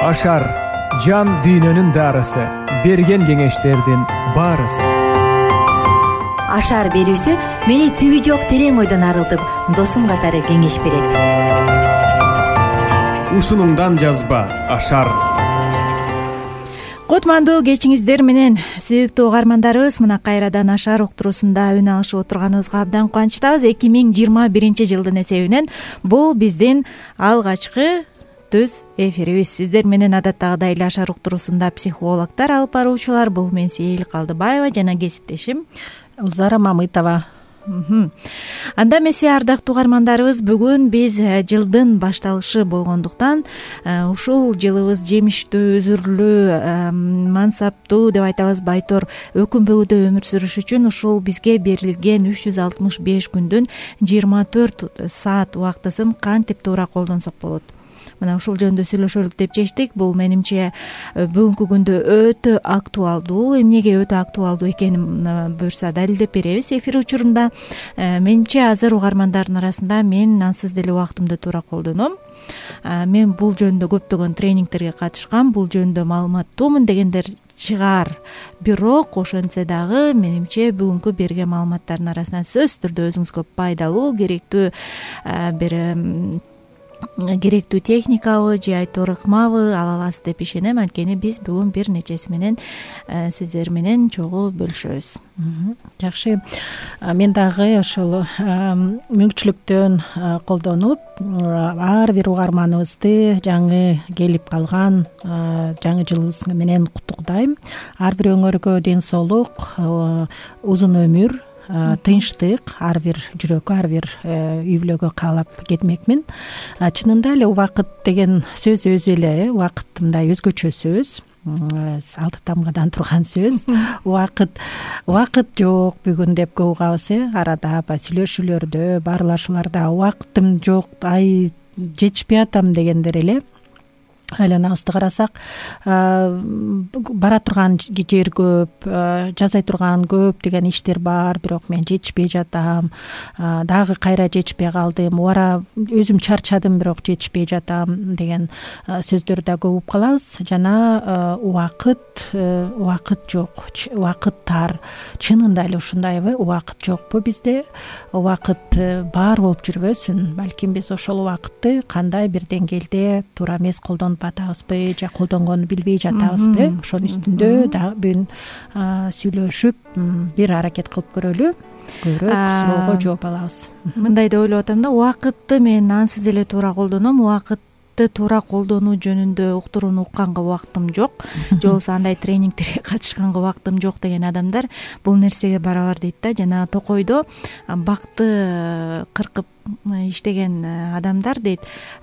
ашар жан дүйнөнүн дарысы, берген кеңештердин баарысы. Ашар берүүсү мени түбү жок терең ойдон арылтып, досум катары кеңеш берет. Ушунуңдан жазба ашар. Кутмандуу кечиңиздер менен сүйүктүү угармандарыбыз, мына кайрадан ашар уктуруусунда үн алышып отурганыбызга абдан кубанычтабыз. 2021 жылдын эсебинен бул биздин алгачкы түз эфирибиз. Сиздер менен адаттагыдай эле ашар уктуруусунда психологдор алып баруучулар, бул мен Сейил Калдыбаева жана кесиптешим Узара Мамытова. Анда эмесе ардактуу угармандарыбыз, бүгүн биз жылдын башталышы болгондуктан ушул жылыбыз жемиштүү, үзүрлүү, мансаптуу деп айтабыз, байтор өкүнбөгүдө өмүр сүрүш үчүн ушул бизге берилген 365 күндүн 24 саат убактысын кантип туура колдонсок болот. Мына ушул жөнүндө сүйлөшөлүк деп чечтик. Бул менимче бүгүнкү күндө өтө актуалдуу. Эмнеге өтө актуалдуу экенин буюрса далилдеп беребиз эфир учурунда. Менимче азыр угармандардын арасында мен ансыз деле убактымды туура колдоном. Мен бул жөнүндө көптөгөн тренингтерге катышкам, бул жөнүндө маалыматтуумун дегендер чыгаар. Бирок ошентсе дагы менимче бүгүнкү берген маалыматтардын арасынан сөзсүз түрдө өзүңүзгө пайдалуу, керектүү техникабы же айтор ыкмабы ала аласыз деп ишенем. Анткени биз бүгүн бир нечеси менен сиздер менен чогуу бөлүшөбүз. Жакшы. Мен дагы ошол мүмкүнчүлүктөн колдонуп, ар бир угарманыбызды жаңы келип калган жаңы жылыбыз менен куттуктайм. Ар бир өңөргө ден соолук, узун өмүр, тынчтык ар бир жүрөккө, ар бир үй бүлөгө каалап кетмекмин. Чынында эле убакыт деген сөз өзү эле убакыт мындай өзгөчө сөз, алты тамгадан турган сөз. Убакыт жок бүгүн деп көп угабыз, арада сүйлөшүүлөрдө, баарлашууларда убакытым жок, ай жетишпей атам дегендер эле. Айланабызды карасак, бара турган жер көп, жасай турган көп деген иштер бар, бирок мен жетишпей жатам, дагы кайра жетишпей калдым, убара өзүм чарчадым, бирок жетишпей жатам деген сөздөрдү да көп угуп калабыз. Жана убакыт жок, убакыт тар. Чынында эле ушундайбы? Убакыт жокпу бизде? Убакыт бар болуп жүрбөсүн. Балким биз ошол убакытты кандай бир деңгээлде туура эмес колдонуп атабызбы, же колдонгонду билбей жатабызбы? Ошонун үстүндө да бүгүн сүйлөшүп бир аракет кылып көрөлү. Көбүрөөк суроого жооп алабыз. Мындай деп ойлоп атам да, убакытты мен ансыз эле туура колдоном, убакытты туура колдонуу жөнүндө уктурууну укканга убактым жок, же болбосо андай тренингтерге катышканга убактым жок деген адамдар бул нерсеге барабар дейт да. Жана токойдо бакты кыркып иштеген адамдар дейт,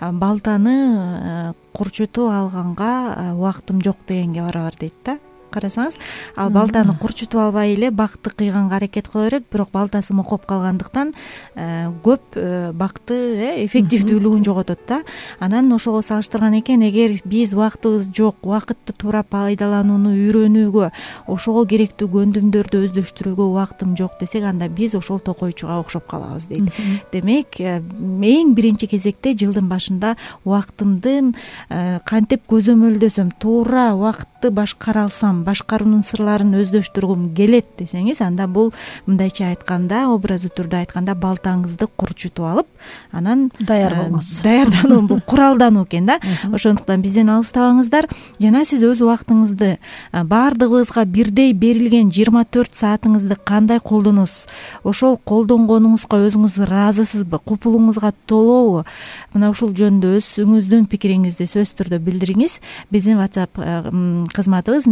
балтаны курчутуп алганга убактым жок дегенге барабар дейт да. Карасаңыз, ал балтаны курчутуп албай эле бакты кыйганга аракет кыла берет, бирок балтасы мокоп калгандыктан көп бакты эффективдүүлүгүн жоготот да. Анан ошого салыштырган экен, эгер биз убактыбыз жок, убакытты туура пайдаланууну үйрөнүүгө, ошого керектүү көндүмдөрдү өздөштүрүүгө убактым жок десек, анда биз ошол токойчуга окшоп калабыз дейт. Демек, эң биринчи кезекте жылдын башында убактымдын кантип көзөмөлдөсөм, туура убакытты башкара алсам, башкаруунун сырларын өздөштүргүм келет десеңиз, анда бул мындайча айтканда, образы түрдө айтканда, балтаңызды курчутуп алып, анан даяр болуңуз. Даярдануу бул куралдануу экен да. Ошондуктан бизден алыстабаңыздар. Жана сиз өз убактыңызды, баардыгыбызга бирдей берилген 24 саатыңызды кандай колдоносуз? Ошол колдонгонуңузга өзүңүз ыраазысызбы? Купулуңузга толобу? Мына ушул жөнүндө өзүңүздүн пикириңизди сөзсүз түрдө билдириңиз. Биздин WhatsApp кызматыбыз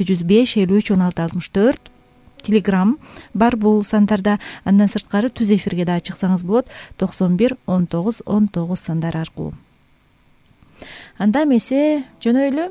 0705531664, Telegram бар бул сандарда. Андан сырткары түз эфирге да чыксаңыз болот, 91 19 19 сандары аркылуу. Анда эмесе жөнөйлү.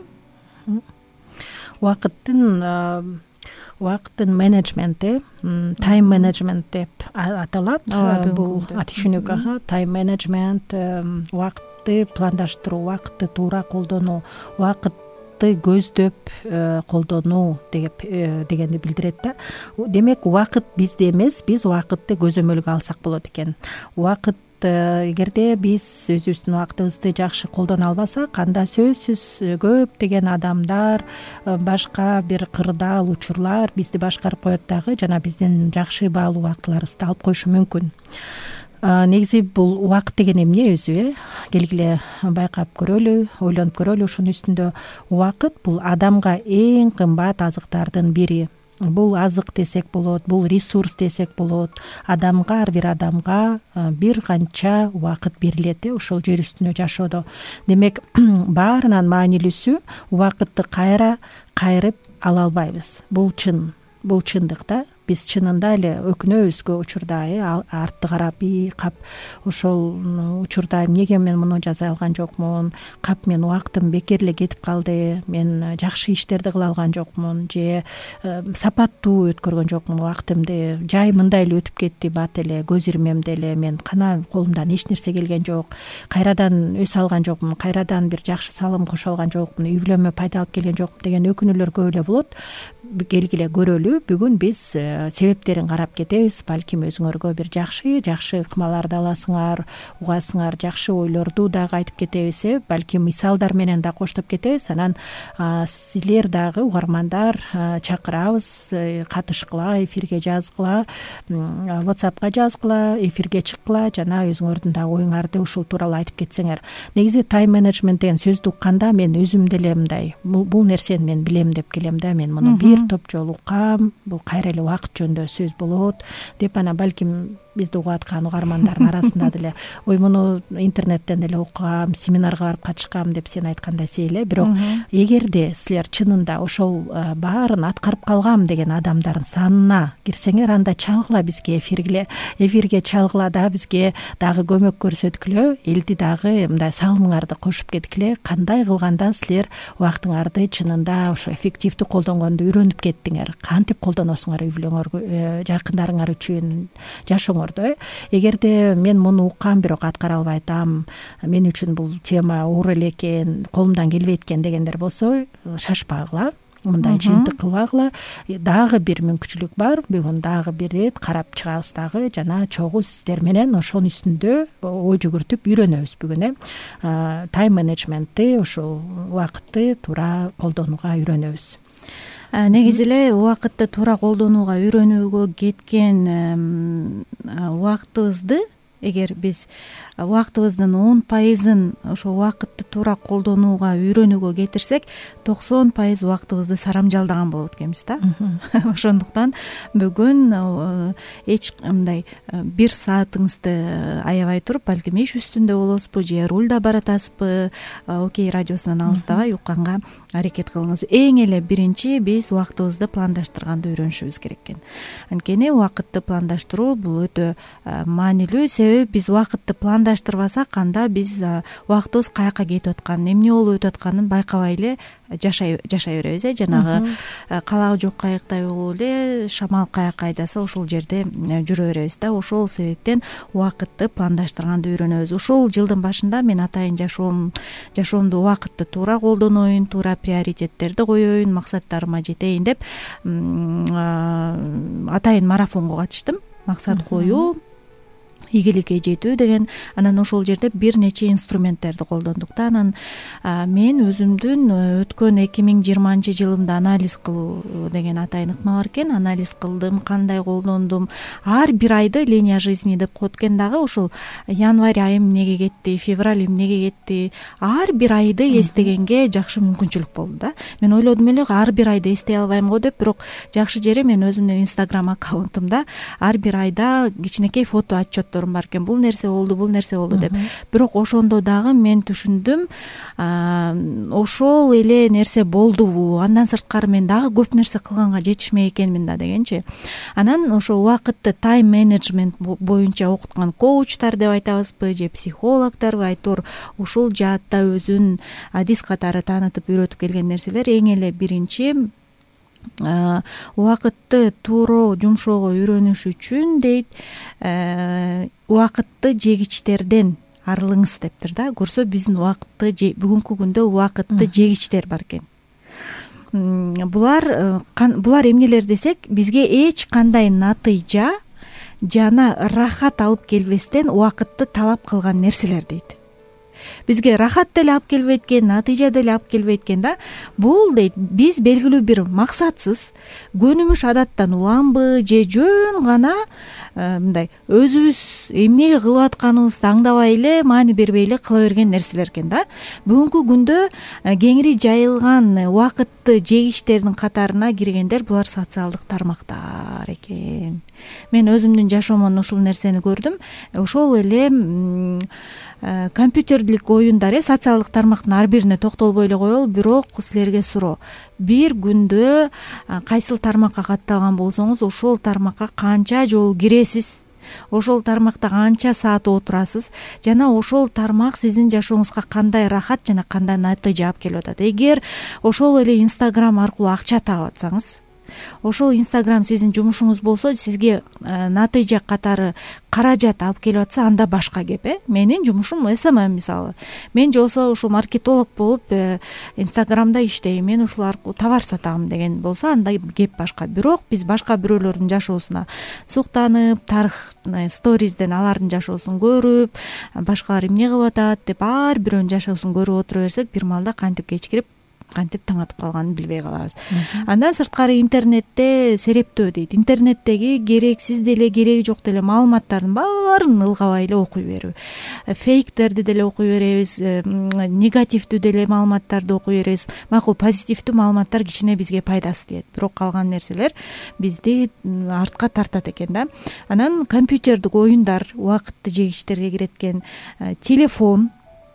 Убакыттын менеджменти, тайм менеджмент деп аталат. Бул түшүнүк, тайм менеджмент, убакытты пландаштыруу, убакытты туура колдонуу, убакытты көздөп колдонуу дегенди билдирет да. Демек, убакыт бизде эмес, биз убакытты көзөмөлгө алсак болот экен. Убакыт эгерде биз өзүбүздүн убактыбызды жакшы колдоно албасак, анда сөзсүз көптөгөн адамдар, башка бир кырдаал учурлар бизди башкарып коет дагы жана биздин жакшы баалуу убактыларыбызды алып коюшу мүмкүн. Негизи бул убакыт деген эмне өзү? Келгиле байкап көрөлү, ойлонуп көрөлү ушунун үстүндө. Убакыт бул адамга эң кымбат азыктардын бири. Бул азык десек болот, бул ресурс десек болот. Адамга, ар бир адамга бир канча убакыт берилет ошол жер үстүндө жашоодо. Демек, баарынан маанилүүсү убакытты кайра кайрып ала албайбыз. Бул чындык да. Биз чынында эле өкүнөбүз көп учурда, артты карап, кап ошол учурда эмнеге мен муну жаза алган жокмун, кап мен убактым бекер эле кетип калды, мен жакшы иштерди кыла алган жокмун, же сапаттуу өткөргөн жокмун убактымды, жай мындай эле өтүп кетти, бат эле көз ирмемде эле, мен кана колумдан эч нерсе келген жок, кайрадан өсө алган жокмун, кайрадан бир жакшы салым кошо алган жокмун, үй бүлөмө пайда алып келген жокмун деген өкүнүүлөр көп эле болот. Келгиле көрөлү, бүгүн биз себептерин карап кетебиз. Балким өзүңөргө бир жакшы ыкмаларды аласыңар, угасыңар, жакшы ойлорду дагы айтып кетебиз. Балким мисалдар менен да коштоп кетебиз. Анан силер дагы угармандар чакырабыз, катышкыла, эфирге жазгыла, WhatsAppка жазгыла, эфирге чыккыла, жана өзүңөрдүн дагы оюңарды ушул тууралуу айтып кетсеңер. Негизи тайм менеджмент деген сөздү укканда мен өзүм деле мындай, бул нерсени мен билем деп келем да, мен муну бир топ жолу уккам, бул кайра эле убакыт жөнүндө сөз болот деп, ана балким бизди угуп аткан угармандардын арасында деле ой муну интернеттен деле уккам, семинарга барып катышкам деп сен айткандай эле. Бирок эгерде силер чынында ошол баарын аткарып калгам деген адамдардын санына кирсеңер, анда чалгыла бизге эфирге чалгыла да, бизге дагы көмөк көрсөткүлө, элди дагы мындай салымыңарды кошуп кеткиле. Кандай кылганда силер убактыңарды чынында ошо эффективдүү колдонгонду үйрөнүп кеттиңер, кантип колдоносуңар үй бүлөңөр, жакындарыңар үчүн, жашооңордо. Эгерде мен муну уккам бирок аткара албай атам, мен үчүн бул тема оор эле экен, колумдан келбейт экен дегендер болсо, шашпагыла, мындай жыйынтык кылбагыла. Дагы бир мүмкүнчүлүк бар, бүгүн дагы бир рет карап чыгабыз дагы, жана чогуу сиздер менен ошонун үстүндө ой жүгүртүп үйрөнөбүз бүгүн. Тайм менеджментти, ушул убакытты туура колдонууга үйрөнөбүз. Негизи эле убакытты туура колдонууга үйрөнүүгө кеткен убактыбызды, эгер биз убактыбыздын 10% ошо убакытты туура колдонууга үйрөнүүгө кетирсек, 90% убактыбызды сарамжалдаган болот экенбиз да. Ошондуктан бүгүн эч мындай 1 саатыңызды аябай туруп, балким иш үстүндө болосузбу же рулда баратасызбы, Окей радиосунан алыстабай укканга аракет кылыңыз. Эң эле биринчи биз убактыбызды пландаштырганды үйрөнүшүбүз керек экен. Анткени убакытты пландаштыруу бул өтө маанилүү, себеби биз убакытты пландаштырбасак, анда биз убактыбыз каяка кетип атканын, эмне болуп өтүп атканын байкабай эле жашай беребиз. Жанагы калаа жок кайыктай болуп эле, шамал каяка айдаса ошол жерде жүрө беребиз да. Ошол себептен убакытты пландаштырганды үйрөнөбүз. Ушул жылдын башында мен атайын жашоомду убакытты туура колдоноюн, туура приоритеттерди коеюн, максаттарыма жетейин деп атайын марафонго катыштым. Максат коюу, ийгиликке жетүү деген. Анан ошол жерде бир нече инструменттерди колдондук да. Анан мен өзүмдүн өткөн 2020 жылымда анализ кылуу деген атайын ыкма бар экен. Анализ кылдым, кандай колдондум. Ар бир айды линия жизни деп коет экен дагы. Ошол январь айым эмнеге кетти, февраль эмнеге кетти. Ар бир айды эстегенге жакшы мүмкүнчүлүк болду да. Мен ойлодум эле, ар бир айды эстей албайм го деп, бирок жакшы жери мен өзүмдүн Instagram аккаунтумда ар бир айда кичинекей фото отчеттор бар экен. Бул нерсе болду деп. Бирок ошондо дагы мен түшүндүм, ошол эле нерсе болдубу, андан сырткары мен дагы көп нерсе кылганга жетишмей экенмин да дегенчи. Анан ошо убакытты тайм менеджмент боюнча окуткан коучтар деп айтабызбы же психологдор айтор ушул жаатта өзүн адис катары таанытып үйрөтүп келген нерселер эң эле биринчи убакытты туура жумшоого үйрөнүш үчүн дейт, убакытты жегичтерден арылыңыз дептир да. Көрсө биздин убакытты бүгүнкү күндө убакытты жегичтер бар экен. Булар эмнелер десек, бизге эч кандай натыйжа жана рахат алып келбестен убакытты талап кылган нерселер дейт. Бизге рахат деле алып келбейт экен, натыйжа деле алып келбейт экен да. Бул дейт биз белгилүү бир максатсыз көнүмүш адаттан уламбы же жөн гана мындай өзүбүз эмне кылып атканыбызды аңдабай эле, маани бербей эле кыла берген нерселер экен да. Бүгүнкү күндө кеңири жайылган убакытты жегичтердин катарына киргендер булар социалдык тармактар экен. Мен өзүмдүн жашоомдон ушул нерсени көрдүм. Ошол эле компьютерлик оюндар, социалдык тармактын ар бирине токтолбой эле коелу, бирок силерге суроо. Бир күндө кайсыл тармакка катталган болсоңуз, ошол тармакка канча жолу киресиз, ошол тармакта канча саат отурасыз, жана ошол тармак сиздин жашооңузга кандай рахат жана кандай натыйжа алып келип атат. Эгер ошол эле Instagram аркылуу акча таап атсаңыз, ошол Instagram сиздин жумушуңуз болсо, сизге натыйжа катары каражат алып келип атса, анда башка кеп. Менин жумушум SMM мисалы. Мен жолсо ушул маркетолог болуп Instagramда иштейм, мен ушул аркылуу товар сатам деген болсо, анда кеп башка. Бирок биз башка бирөөлөрдүн жашоосуна суктанып, тарых сторизден алардын жашоосун көрүп, башкалар эмне кылып атат деп ар бирөөнүн жашоосун көрүп отура берсек, бир малда кантип кечкирип, кантип таң атып калганын билбей калабыз. Андан сырткары интернетте серептөө дейт. Интернеттеги керексиз деле, кереги жок деле маалыматтардын баарын ылгабай эле окуй берүү. Фейктерди деле окуй беребиз, негативдүү деле маалыматтарды окуй беребиз. Макул, позитивдүү маалыматтар кичине бизге пайдасы тиет, бирок калган нерселер бизди артка тартат экен да. Анан компьютердик оюндар убакытты жегичтерге кирет экен. Телефон,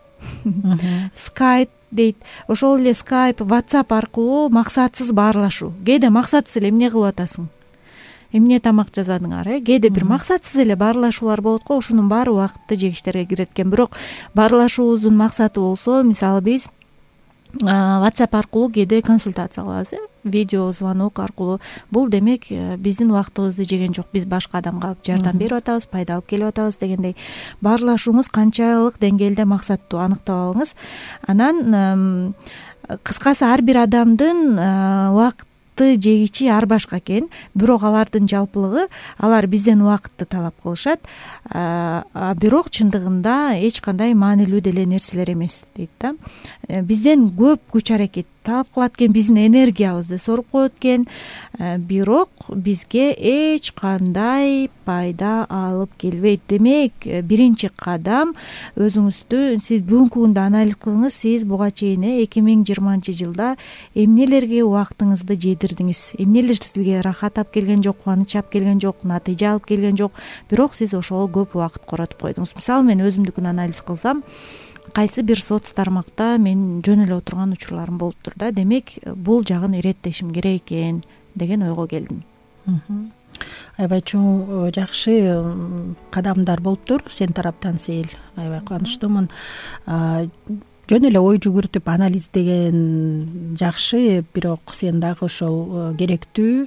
Skype дейт. Ошол эле Skype, WhatsApp аркылуу максатсыз баарлашуу. Кээде максатсыз эле эмне кылып атасың? Эмне тамак жасадыңар, Кээде бир максатсыз эле баарлашуулар болот го, ушунун баары убакытты жегичтерге кирет экен. Бирок баарлашуубуздун максаты болсо, мисалы биз WhatsApp аркылуу кээде консультация кылабыз, видео звонок аркылуу. Бул демек биздин убактыбызды жеген жок. Биз башка адамга жардам берип атабыз, пайда алып келип атабыз дегендей. Баарлашууңуз канчалык деңгээлде максаттуу аныктап алыңыз. Анан кыскасы, ар бир адамдын убакытты жегичи ар башка экен, бирок алардын жалпылыгы, алар бизден убакытты талап кылышат, бирок чындыгында эч кандай маанилүү деле нерселер эмес дейт да. Бизден көп күч аракет талап кылат экен, биздин энергиябызды соруп коет экен, бирок бизге эч кандай пайда алып келбейт. Демек, биринчи кадам өзүңүздү, сиз бүгүнкү күндө анализ кылыңыз. Сиз буга чейин 2020-жылда эмнелерге убактыңызды жедирдиңиз? Эмнелер сизге рахат алып келген жок, кубаныч алып келген жок, натыйжа алып келген жок, бирок сиз ошого көп убакыт коротуп койдуңуз. Мисалы, мен өзүмдүкүн анализ кылсам, кайсы бир соц тармакта мен жөн эле отурган учурларым болуптур да. Демек, бул жагын иреттешим керек экен деген ойго келдим. Аябай чоң, жакшы кадамдар болуптур сен тараптан, Сейил. Аябай кубанычтуумун. Жөн эле ой жүгүртүп анализдеген жакшы, бирок сен дагы ошол керектүү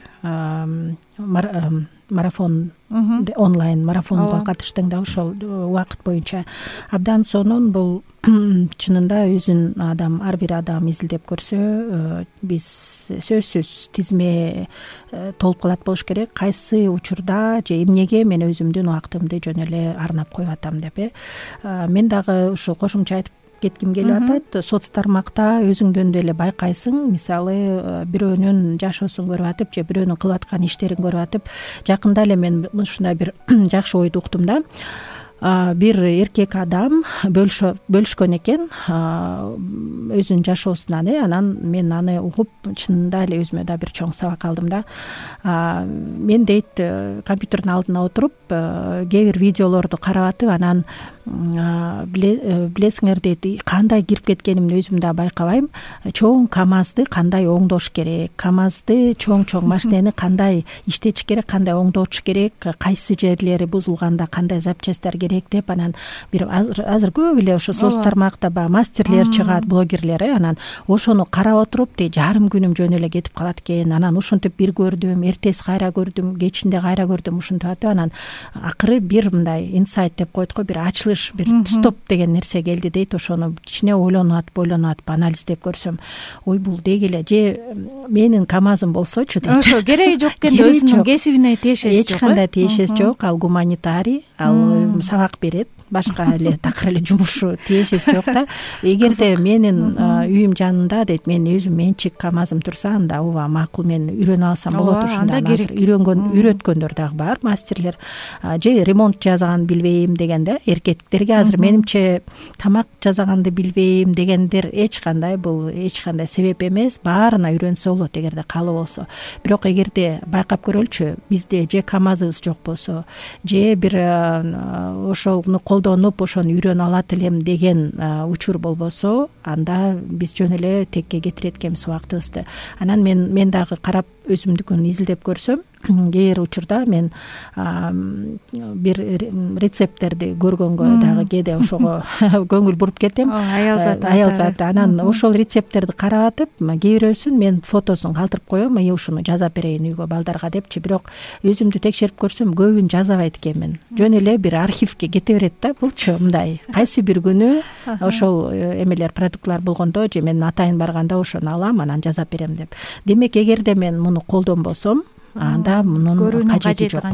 марафон, онлайн марафонго катыштың да, ошол убакыт боюнча абдан сонун. Бул чынында өзүн ар бир адам изилдеп көрсө, биз сөзсүз тизме толуп калат болуш керек. Кайсы учурда же эмнеге мен өзүмдүн убактымды жөн эле арнап коюп атам деп. Мен дагы ушул кошумча айтып кетким келип атат. Соц тармакта өзүңдөн деле байкайсың. Мисалы, бирөөнүн жашоосун көрүп атып же бирөөнүн кылып аткан иштерин көрүп атып, жакында эле мен ушундай бир жакшы ойду уктум да. Бир эркек адам бөлүшкөн экен өзүнүн жашоосунан. Анан мен аны угуп, чынында эле өзүмө да бир чоң сабак алдым да. Мен дейт, компьютердин алдына отуруп, кээ бир видеолорду карап атып, анан билесиңер дейт, кандай кирип кеткенимди өзүм да байкабайм. Чоң КАМАЗды кандай оңдош керек, КАМАЗды чоң машинени кандай иштетиш керек, кандай оңдош керек, кайсы жерлери бузулганда кандай запчасттар керек деп. Анан бир азыр көп эле ошо соц тармакта мастерлер чыгат, блогерлер. Анан ошону карап отуруп, жарым күнүм жөн эле кетип калат экен. Анан ушинтип бир көрдүм, эртеси кайра көрдүм, кечинде кайра көрдүм, ушинтип атып, анан акыры бир мындай инсайт деп коет го, бир ачылып баскыч, бир стоп деген нерсе келди дейт. Ошону кичине ойлонуп анализдеп көрсөм, ой бул деги эле же менин КамАЗым болсочу дейт. Ошо кереги жок экенде өзүнүн кесибине тиешеси жок. Эч кандай тиешеси жок. Ал гуманитарий, ал сабак берет, башка эле такыр эле жумушу тиешеси жок да. Эгерде менин үйүм жанында дейт, мен өзүм менчик КамАЗым турса, анда ооба макул, мен үйрөнө алсам болот. Ушунда үйрөткөндөр дагы бар, мастерлер. Же ремонт жасаганды билбейм дегенде, эркектерге азыр менимче тамак жасаганды билбейм дегендер эч кандай себеп эмес, баарына үйрөнсө болот эгерде каалоо болсо. Бирок эгерде байкап көрөлүчү, бизде же КамАЗыбыз жок болсо, же бир ошону колдонуп ошону үйрөнө алат элем деген учур болбосо, анда биз жөн эле текке кетирет экенбиз убактыбызды. Анан мен дагы карап өзүмдүкүн изилдеп көрсөм, кээ бир учурда мен бир рецепттерди көргөнгө дагы кээде ошого көңүл буруп кетем. Аял заты. Анан ошол рецепттерди карап атып, кээ бирөөсүн мен фотосун калтырып коем, ушуну жасап берейин үйгө балдарга депчи. Бирок өзүмдү текшерип көрсөм, көбүн жазабайт экенмин. Жөн эле бир архивке кете берет да. Булчу мындай кайсы бир күнү ошол эмелер, продуктлар болгондо, же мен атайын барганда ошону алам, анан жасап берем деп. Демек, эгерде мен муну колдонбосом, анда мунун кажети жок.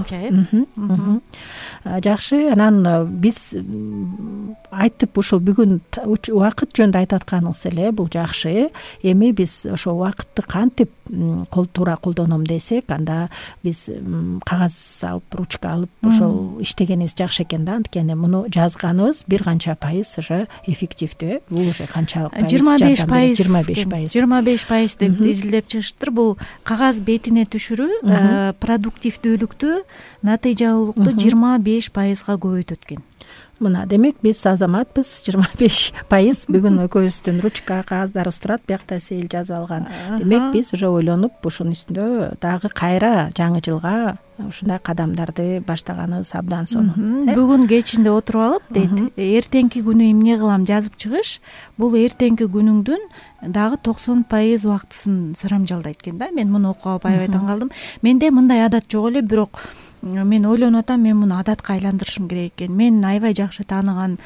Жакшы. Анан биз айтып, ушул бүгүн убакыт жөнүндө айтып атканыңыз эле, бул жакшы. Эми биз ошо убакытты кантип туура колдоном десек, анда биз кагаз алып, ручка алып ошол иштегенибиз жакшы экен да. Анткени муну жазганыбыз бир канча пайыз уже эффективдүү. Бул уже канчалык пайыз? 25%. 25% деп изилдеп чыгыштыр. Бул кагаз бетине түшүрүү продуктивдүүлүктү, натыйжалуулукту 25%га көбөйтөт экен. Мына, демек биз азаматпыз, 25% бүгүн экөөбүздүн ручка, кагаздарыбыз турат, биякта сейил жазып алган. Демек биз уже ойлонуп, ушунун үстүндө дагы кайра жаңы жылга ушундай кадамдарды баштаганыбыз абдан сонун. Бүгүн кечинде отуруп алып, дейт, эртеңки күнү эмне кылам жазып чыгыш, бул эртеңки күнүңдүн дагы 90% убактысын сырамжалдайт экен да. Мен муну окуп алып аябай таң калдым. Менде мындай адат жок эле, бирок мен ойлонуп атам, мен муну адатка айландырышым керек экен. Мен аябай жакшы тааныган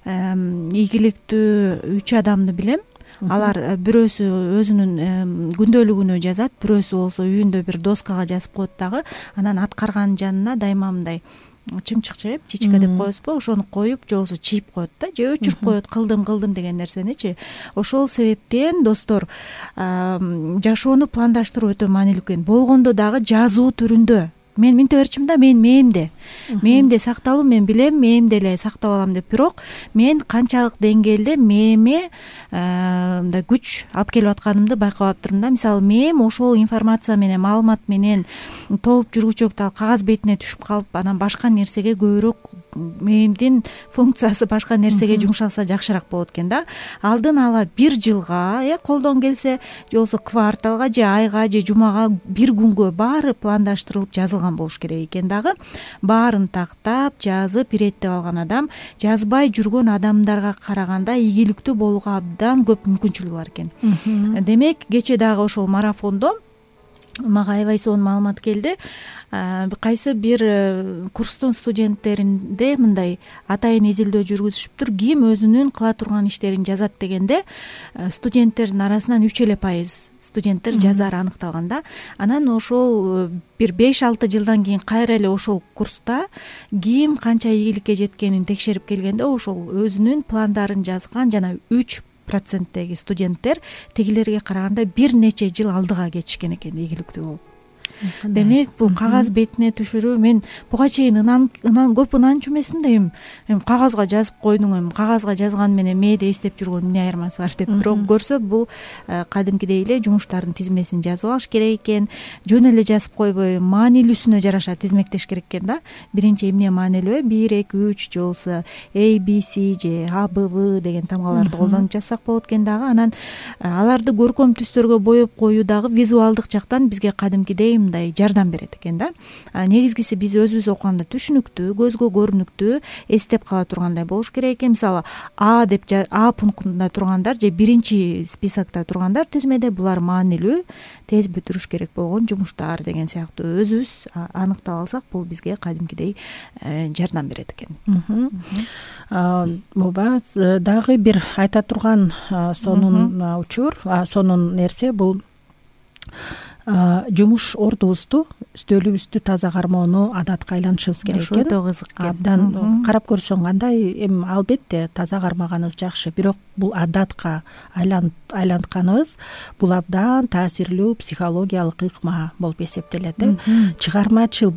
ийгиликтүү 3 адамды билем. Алар бирөөсү өзүнүн күндөлүгүнө жазат, бирөөсү болсо үйүндө бир доскага жазып коет дагы. Анан аткарганын жанына дайыма мындай чымчык чебеп, чичка деп коесузбу, ошону коюп, же болбосо чийип коет да, же өчүрүп коет, кылдым деген нерсеничи. Ошол себептен, достор, жашоону пландаштыруу өтө маанилүү экен. Болгондо дагы жазуу түрүндө. Мен минте берчимин да, мен мээмде сакталуу, мен билем, мээмде эле сактап алам деп. Бирок мен канчалык деңгээлде мээме мындай күч алып келип атканымды байкап атырмын да. Мисалы, мээм ошол информация менен, маалымат менен толуп жүргүчөктү ал кагаз бетине түшүп калып, анан башка нерсеге көбүрөөк, мээмдин функциясы башка нерсеге жумшалса жакшыраак болот экен да. Алдын ала 1 жылга, колдон келсе, же болбосо кварталга, же айга, же жумага, 1 күнгө баары пландаштырылып жазылган болуш керек экен дагы. Баарын тактап, жазып, иреттеп алган адам жазбай жүргөн адамдарга караганда ийгиликтүү болууга абдан көп мүмкүнчүлүгү бар экен. Демек, кече дагы ошол марафондо мага аябай сонун маалымат келди. Кайсы бир курстун студенттеринде мындай атайын изилдөө жүргүзүшүптүр. Ким өзүнүн кыла турган иштерин жазат дегенде, студенттердин арасынан 3% студенттер жазары аныкталган да. Анан ошол бир 5-6 жылдан кийин кайра эле ошол курста ким канча ийгиликке жеткенин текшерип келгенде, ошол өзүнүн пландарын жазган жана 3%деги студенттер тигилерге караганда бир нече жыл алдыга кетишкен экен ийгиликтүү болуп. Демек, бул кагаз бетине түшүрүү, мен буга чейин көп ынанчу эмесмин да, эми кагазга жазып койдуң, эми кагазга жазган менен мээде эстеп жүргөн эмне айырмасы бар деп. Бирок көрсө, бул кадимкидей эле жумуштардын тизмесин жазып алыш керек экен. Жөн эле жазып койбой, маанилүүсүнө жараша тизмектеш керек экен да. Биринчи эмне маанилүү, 1, 2, 3 же болсо ABC же ABV деген тамгаларды колдонуп жазсак болот экен дагы. Анан аларды көркөм түстөргө боеп коюу дагы визуалдык жактан бизге кадимкидей мындай жардам берет экен да. Негизгиси биз өзүбүз окуганда түшүнүктүү, көзгө көрүнүктүү, эстеп кала тургандай болуш керек экен. Мисалы А деп А пунктунда тургандар же биринчи списокто тургандар тизмеде булар маанилүү, тез бүтүрүш керек болгон жумуштар деген сыяктуу өзүбүз аныктап алсак, бул бизге кадимкидей жардам берет экен. Ооба, дагы бир айта турган сонун учур, сонун нерсе бул жумуш ордубузду, стөлүбүздү таза кармоону адатка айлантышыбыз керек экен. Өтө кызык экен. Абдан карап көрсөң кандай, эми албетте таза кармаганыбыз жакшы, бирок бул адатка айлантканыбыз бул абдан таасирлүү психологиялык ыкма болуп эсептелет. Чыгармачыл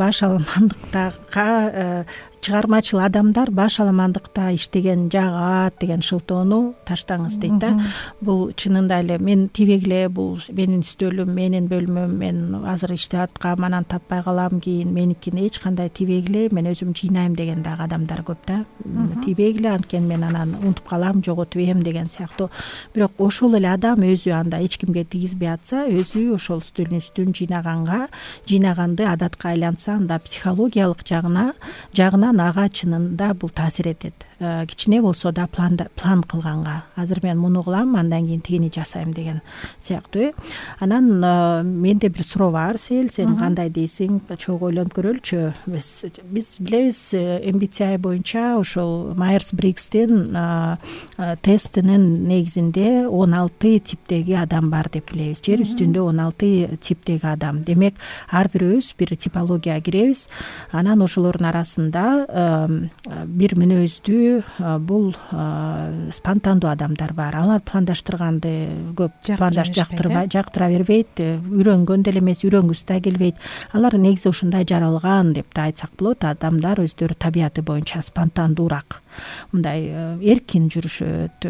чыгармачыл адамдар башаламандыкта иштеген жагат деген шылтоону таштаңыз дейт да. Бул чынында эле мен тибек эле, бул менин стөлүм, менин бөлмөм, мен азыр иштеп аткам, анан таппай калам, кийин меникин эч кандай тибек эле, мен өзүм жыйнайм деген дагы адамдар көп да. Тибек эле, анткени мен анан унутуп калам, жоготуп эм деген сыяктуу. Бирок ошол эле адам өзү анда эч кимге тийгизбей атса, өзү ошол стөлдүн үстүн жыйнаганды адатка айлантса, анда психологиялык жагынан ага чынында бул таасир этет. Кичине болсо да план кылганга, азыр мен муну кылам, андан кийин тигини жасайм деген сыяктуу. Анан менде бир суроо бар, сен кандай дейсиң? Чогуу ойлонуп көрөлүчү. Биз билебиз, MBTI боюнча ошол Майерс-Бригстин тестинин негизинде 16 типтеги адам бар деп билебиз. Жер үстүндө 16 типтеги адам. Демек, ар бирөөбүз бир типологияга киребиз. Анан ошолордун арасында бир мүнөздүү бул спонтандуу адамдар бар. Алар пландаштырганды көп жактыра бербейт, үйрөнгөн деле эмес, үйрөнгүсү да келбейт. Алар негизи ушундай жаралган деп да айтсак болот. Адамдар өздөрү табияты боюнча спонтандуураак, мындай эркин жүрүшөт.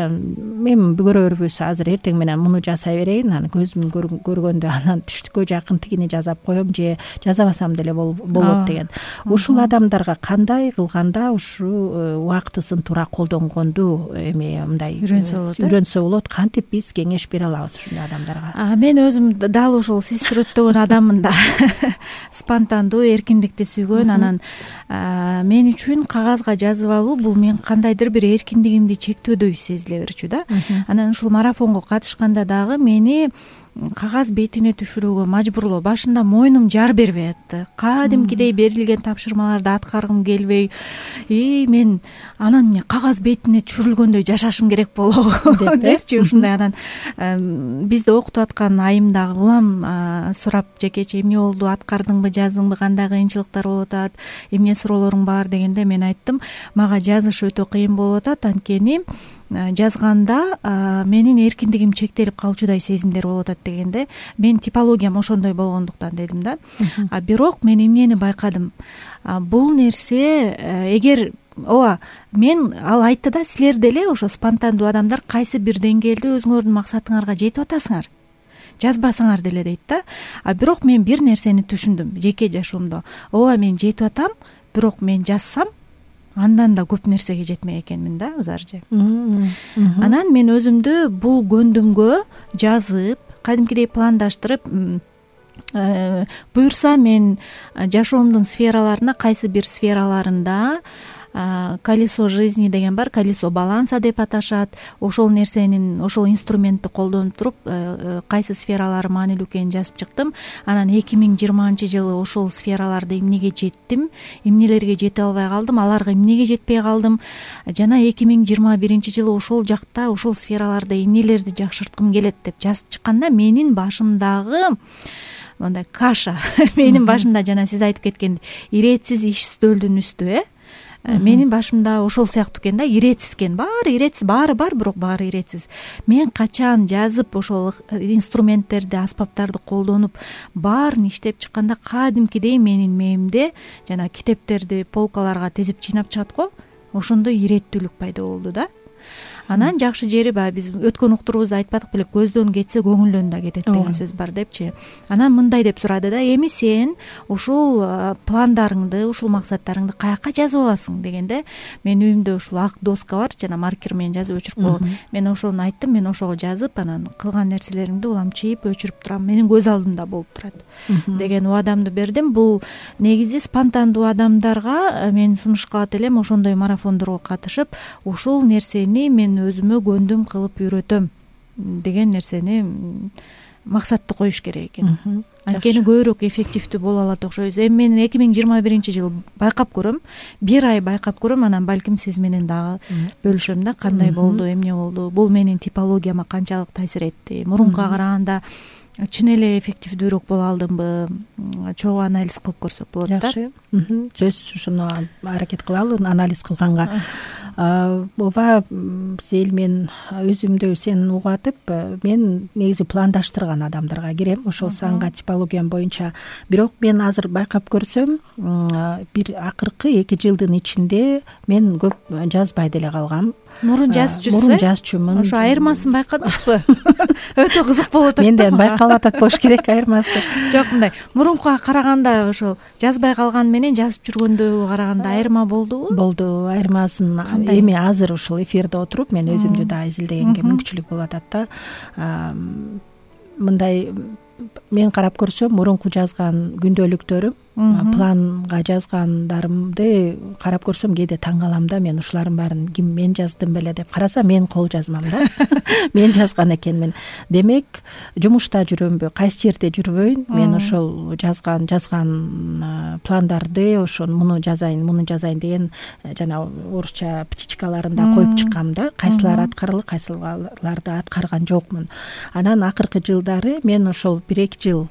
Мен көрөрбүз, азыр эртең менен муну жасай берейин, анан көзүм көргөндө анан түштүккө жакын тигини жасап коем же жасабасам деле болот деген. Ушул адамдарга кандай кылганда ушу убактысын туура колдонгонду эми мындай үйрөнсө болот, кантип биз кеңеш бере алабыз ушундай адамдарга? Мен өзүм дал ошол сиз сүрөттөгөн адаммын да. Спонтандуу, эркиндикти сүйгөн. Анан мен үчүн кагазга жазып алуу бул мен кандайдыр бир эркиндигимди чектөөдөй сезиле берчү да. Анан ушул марафонго катышканда дагы мени кагаз бетине түшүрүүгө мажбурлоо. Башында мойнум жар бербей атты. Кадимкидей берилген тапшырмаларды аткаргым келбей, мен анан кагаз бетине түшүрүлгөндөй жашашым керек болобу депчи. Ушундай анан бизди окутуп аткан айым дагы улам сурап, жекече эмне болду, аткардыңбы, жаздыңбы, кандай кыйынчылыктар болуп атат, эмне суроолоруң бар дегенде мен айттым, мага жазыш өтө кыйын болуп атат, анткени жазганда менин эркиндигим чектелип калчудай сезимдер болуп атат дегенде, мен типологиям ошондой болгондуктан дедим да. Бирок мен эмнени байкадым, бул нерсе эгер мен ал айтты да, силер деле ошо спонтандуу адамдар кайсы бир деңгээлде өзүңөрдүн максатыңарга жетип атасыңар, жазбасаңар деле дейт да. Бирок мен бир нерсени түшүндүм жеке жашоомдо. Мен жетип атам, бирок мен жазсам андан да көп нерсеге жетмек экенмин да өзаржы. Анан мен өзүмдү бул көндүмгө жазып, кадимкидей пландаштырып, буюрса мен жашоомдун сфераларына, кайсы бир сфераларында колесо жизни деген бар, колесо баланса деп аташат. Ошол нерсенин, ошол инструментти колдонуп туруп, кайсы сфералары маанилүү экенин жазып чыктым. Анан 2020-жылы ошол сфераларда эмнеге жеттим, эмнелерге жете албай калдым, аларга эмнеге жетпей калдым, жана 2021-жылы ошол жакта, ошол сфераларда эмнелерди жакшырткым келет деп жазып чыкканда, менин башымдагы мындай каша, менин башымда жана сиз айтып кеткендей иретсиз иш стөлдүн үстү, менин башымда ошол сыяктуу экен да, иретсиз экен, баары бар, бирок баары иретсиз. Мен качан жазып, ошол инструменттерди, аспаптарды колдонуп, баарын иштеп чыкканда, кадимкидей менин мээмде жана китептерди полкаларга тизип жыйнап чыгат го, ошондой иреттүүлүк пайда болду да. Анан жакшы жери баягы биз өткөн уктуруубузда айтпадык беле, көздөн кетсе көңүлдөн да кетет деген сөз бар депчи. Анан мындай деп сурады да, эми сен ушул пландарыңды, ушул максаттарыңды каякка жазып аласың дегенде, мен үйүмдө ушул ак доска бар, жана маркер менен жазып өчүрүп койгон. Мен ошону айттым, мен ошого жазып, анан кылган нерселеримди уламчыйып өчүрүп турам, менин көз алдымда болуп турат деген убадамды бердим. Бул негизи спонтандуу адамдарга мен сунуш кылат элем, ошондой марафондорго катышып, ушул нерсени мен өзүмө көндүм кылып үйрөтөм деген нерсени максатты коюш керек экен. Анткени көбүрөөк эффективдүү боло алат окшойбуз. Эми мен 2021-жылы байкап көрөм, 1 ай байкап көрөм, анан балким сиз менен дагы бөлүшөм да, кандай болду, эмне болду, бул менин типологияма канчалык таасир этти, мурункуга караганда чын эле эффективдүүрөөк боло алдымбы, чогуу анализ кылып көрсөк болот да. Жакшы, сөзсүз ушуну аракет кылалы анализ кылганга. Ооба, Зел, мен өзүмдү сен угатып, мен негизи пландаштырган адамдарга кирем, ошол санга типологиям боюнча. Бирок мен азыр байкап көрсөм, бир акыркы 2 жылдын ичинде мен көп жазбай деле калгам. Мурун жазчумун. Ошо айырмасын байкадыңызбы? Өтө кызык болуп атат. Менден байкалып атат болуш керек айырмасы. Жок, мындай мурункуга караганда ошол жазбай калган менен жазып жүргөндөгү караганда айырма болдубу? Болду, айырмасын эми азыр ушул эфирде отуруп мен өзүмдү да изилдегенге мүмкүнчүлүк болуп атат да. Мындай мен карап көрсөм, мурунку жазган күндөлүктөрүм, планга жазгандарымды карап көрсөм, кээде таң калам да, мен ушулардын баарын ким мен жаздым беле деп караса, мен кол жазмам да. Мен жазган экенмин. Демек, жумушта жүрөмбү, кайсы жерде жүрбөйүн, мен ошол жазган пландарды, ошо муну жазайын деген жана орусча птичкаларында коюп чыккам да, кайсылар аткарылды, кайсыларды аткарган жокмун. Анан акыркы жылдары мен ошол 1-2 жыл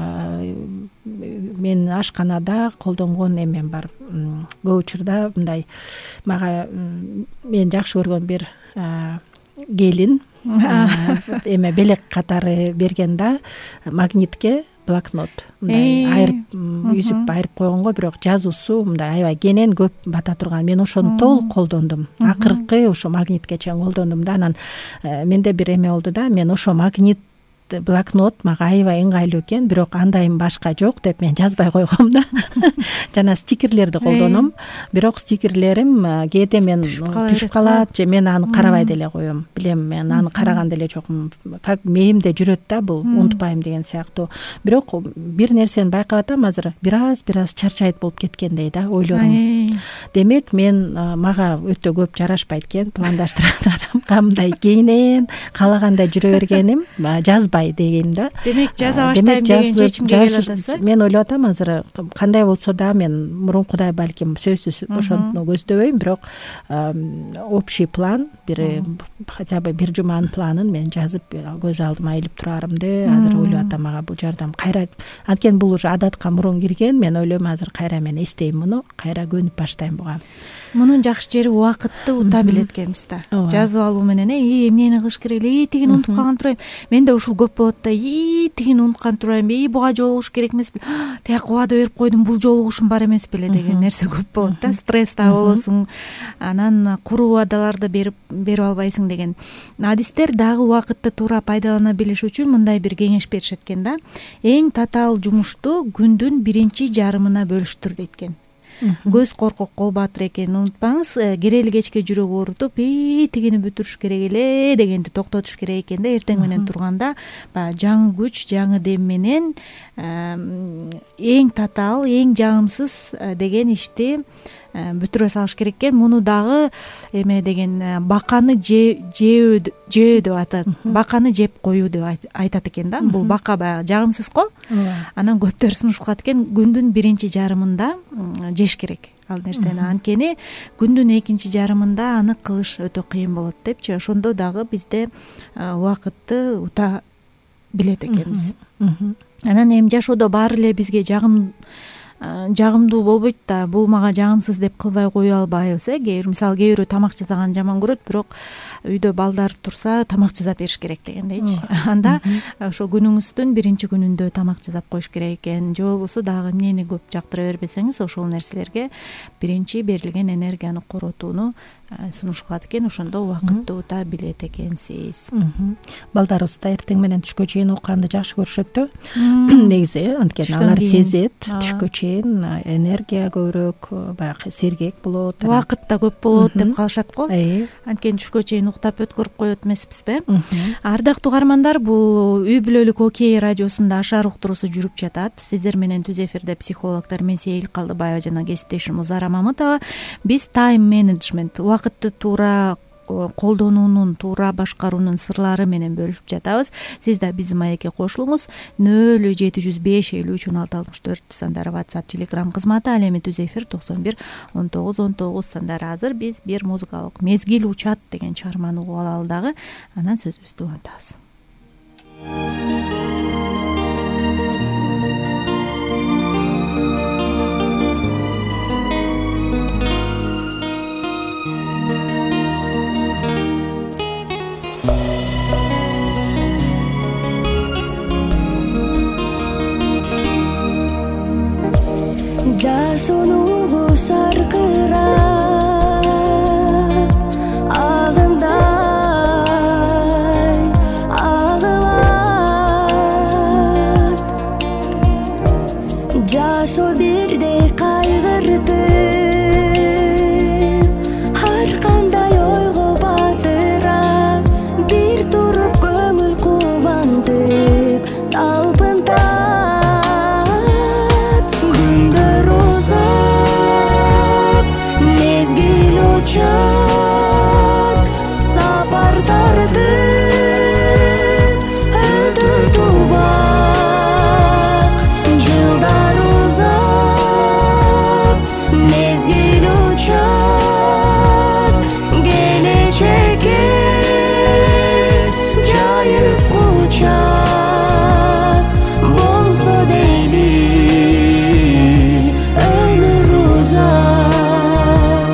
мен ашканада колдонгон эмем бар. Көп учурда мындай мага мен жакшы көргөн бир келин эме белек катары берген да, магнитке блокнот мындай айырып үзүп айырып койгонго, бирок жазуусу мындай аябай кенен көп бата турган. Мен ошону толук колдондум. Акыркы ошо магнитке чейин колдондум да. Анан менде бир эме болду да, мен ошо магнит блокнот мага аябай ыңгайлуу экен, бирок андайым башка жок деп мен жазбай койгом да. Жана стикерлерди колдоном, бирок стикерлерим кээде мен түшүп калат же мен аны карабай деле коем. Билем, мен аны караган деле жокмун. Как мээримде жүрөт да, бул унутпайм деген сыяктуу. Бирок бир нерсени байкап атам, азыр бир аз чарчайт болуп кеткендей да, ойлорум. Демек, мен мага өтө көп жарашпайт экен пландаштырган адамга, мындай кенен каалагандай жүрө бергеним, жазбай дегеним да. Демек, жаза баштайм деген чечимге келип атасыз. Мен ойлоп атам, азыр кандай болсо да мен мурункудай балким сөзсүз ошону көздөбөйм, бирок общий план, бир хотя бы бир жуманын планын мен жазып көз алдыма илип турарымды азыр ойлоп атам. Мага бул жардам кайра, анткени бул уже адатка мурун кирген, мен ойлойм азыр кайра мен эстейм муну, кайра көнүп баштайм буга. Мунун жакшы жери убакытты ута билет экенбиз да. Жазып алуу менен эмнени кылыш керек эле, тигини унутуп калган турайм. Менде ушул көп болот да, тигини унуткан турайм, буга жолугуш керек эмеспи, тияка убада берип койдум, бул жолугушум бар эмес беле деген нерсе көп болот да. Стресс да болосуң, анан куру убадаларды берип албайсың деген. Адистер дагы убакытты туура пайдалана билиш үчүн мындай бир кеңеш беришет экен да. Эң татаал жумушту күндүн 1 жарымына бөлүштүр дейт экен. Көз коркок кол баатыр экенин унутпаңыз. Керели кечке жүрөк оорутуп, тигини бүтүрүш керек эле дегенди токтотуш керек экен да. Эртең менен турганда баягы жаңы күч, жаңы дем менен эң татаал, эң жагымсыз деген ишти бүтүрө салыш керек экен. Муну дагы эме деген баканы жөө деп атат. Баканы жеп коюу деп айтат экен да. Бул бака баягы жагымсыз го. Анан көптөр сунуш кылат экен, күндүн 1 жарымында жеш керек ал нерсени. Анткени күндүн 2 жарымында аны кылыш өтө кыйын болот депчи. Ошондо дагы бизде убакытты ута билет экенбиз. Анан эми жашоодо баары эле бизге жагымдуу болбойт да. Бул мага жагымсыз деп кылбай кое албайбыз. Мисалы кээ бирөө тамак жасаганды жаман көрөт, бирок үйдө балдар турса тамак жасап бериш керек дегендейчи. Анда ошо күнүңүздүн 1 күнүндө тамак жасап коюш керек экен. Же болбосо дагы эмнени көп жактыра бербесеңиз, ошол нерселерге биринчи берилген энергияны коротууну сунуш кылат экен, ошондо убакытты ута билет экенсиз. Балдарыбыз да эртең менен түшкө чейин окуганды жакшы көрүшөт да. Негизи анткени алар сезет, түшкө чейин энергия көбүрөөк, баягы сергек болот, убакыт да көп болот деп калышат го. Анткени түшкө чейин уктап өткөрүп коет эмеспизби? Ардактуу угармандар, бул үй бүлөлүк Окей радиосунда Ашар уктуруусу жүрүп жатат. Сиздер менен түз эфирде психологдор мен Сейил Калдыбаева жана кесиптешим Узара Мамытова. Биз тайм менеджмент, убакытты туура колдонуунун, туура башкаруунун сырлары менен бөлүшүп жатабыз. Сиз да биздин маекке кошулуңуз. 0-705-53-16-64 сандары WhatsApp, Telegram кызматы, ал эми түз эфир 91-19-19 сандары азыр. Биз бир музыкалык «Мезгил учат» деген чыгарманы угуп алалы дагы, анан сөзүбүздү улантабыз. Жашонугу шаркырап агындай агылат, жашоо бирдей кайгыртып, ар кандай ойго батырат, бир туруп көңүл кубандып талпынтат. Сапар тартып өтөт убак, жылдар узат, мезгил учат, келечекке жайып кучак болсо дейли өмүр узат.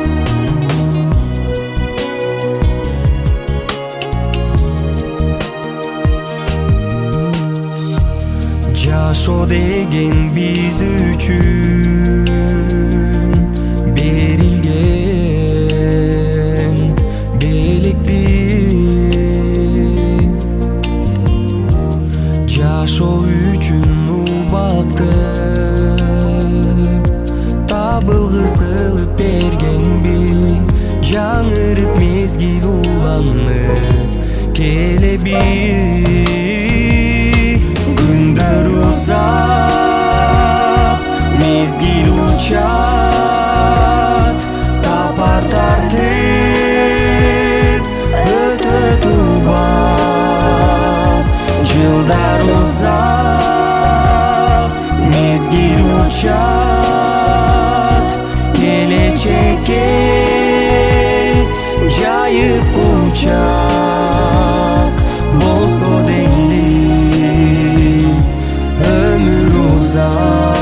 Жашоо деген биз үчүн берилген белекпи, жашоо үчүн убакты табылгыс кылып бергенби, жаңырып мезгил уланып келеби. Күндөр узап, мезгил учат, сапар тартып өтөт убак, жылдар узап, мезгил учат, келечекке жайып кучак болсо дейли өмүр узак.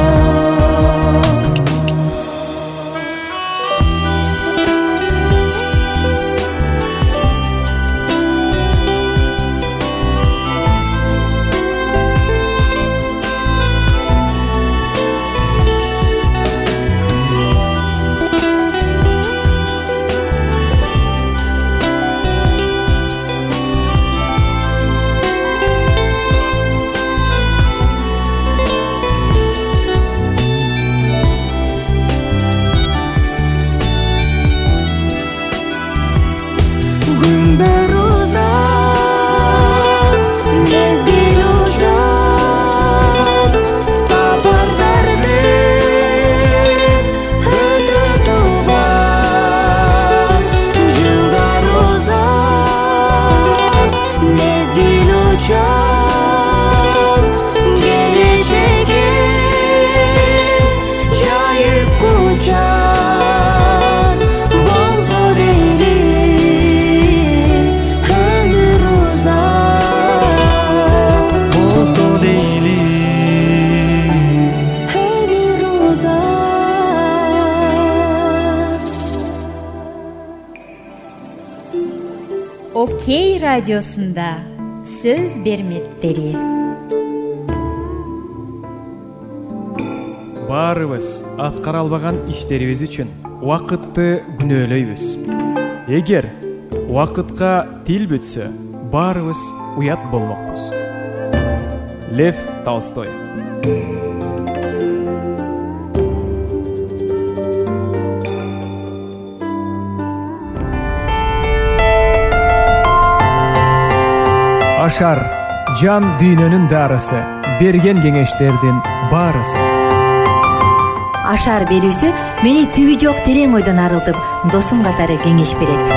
Окей радиосунда сөз берметтери. Баарыбыз аткара албаган иштерибиз үчүн убакытты күнөөлөйбүз. Эгер убакытка тил бүтсө, баарыбыз уят болмокпуз. Лев Толстой. Ашар жан дүйнөнүн дарысы, берген кеңештердин баарысы. Ашар берүүсү мени түбү жок терең ойдон арылтып, досум катары кеңеш берет.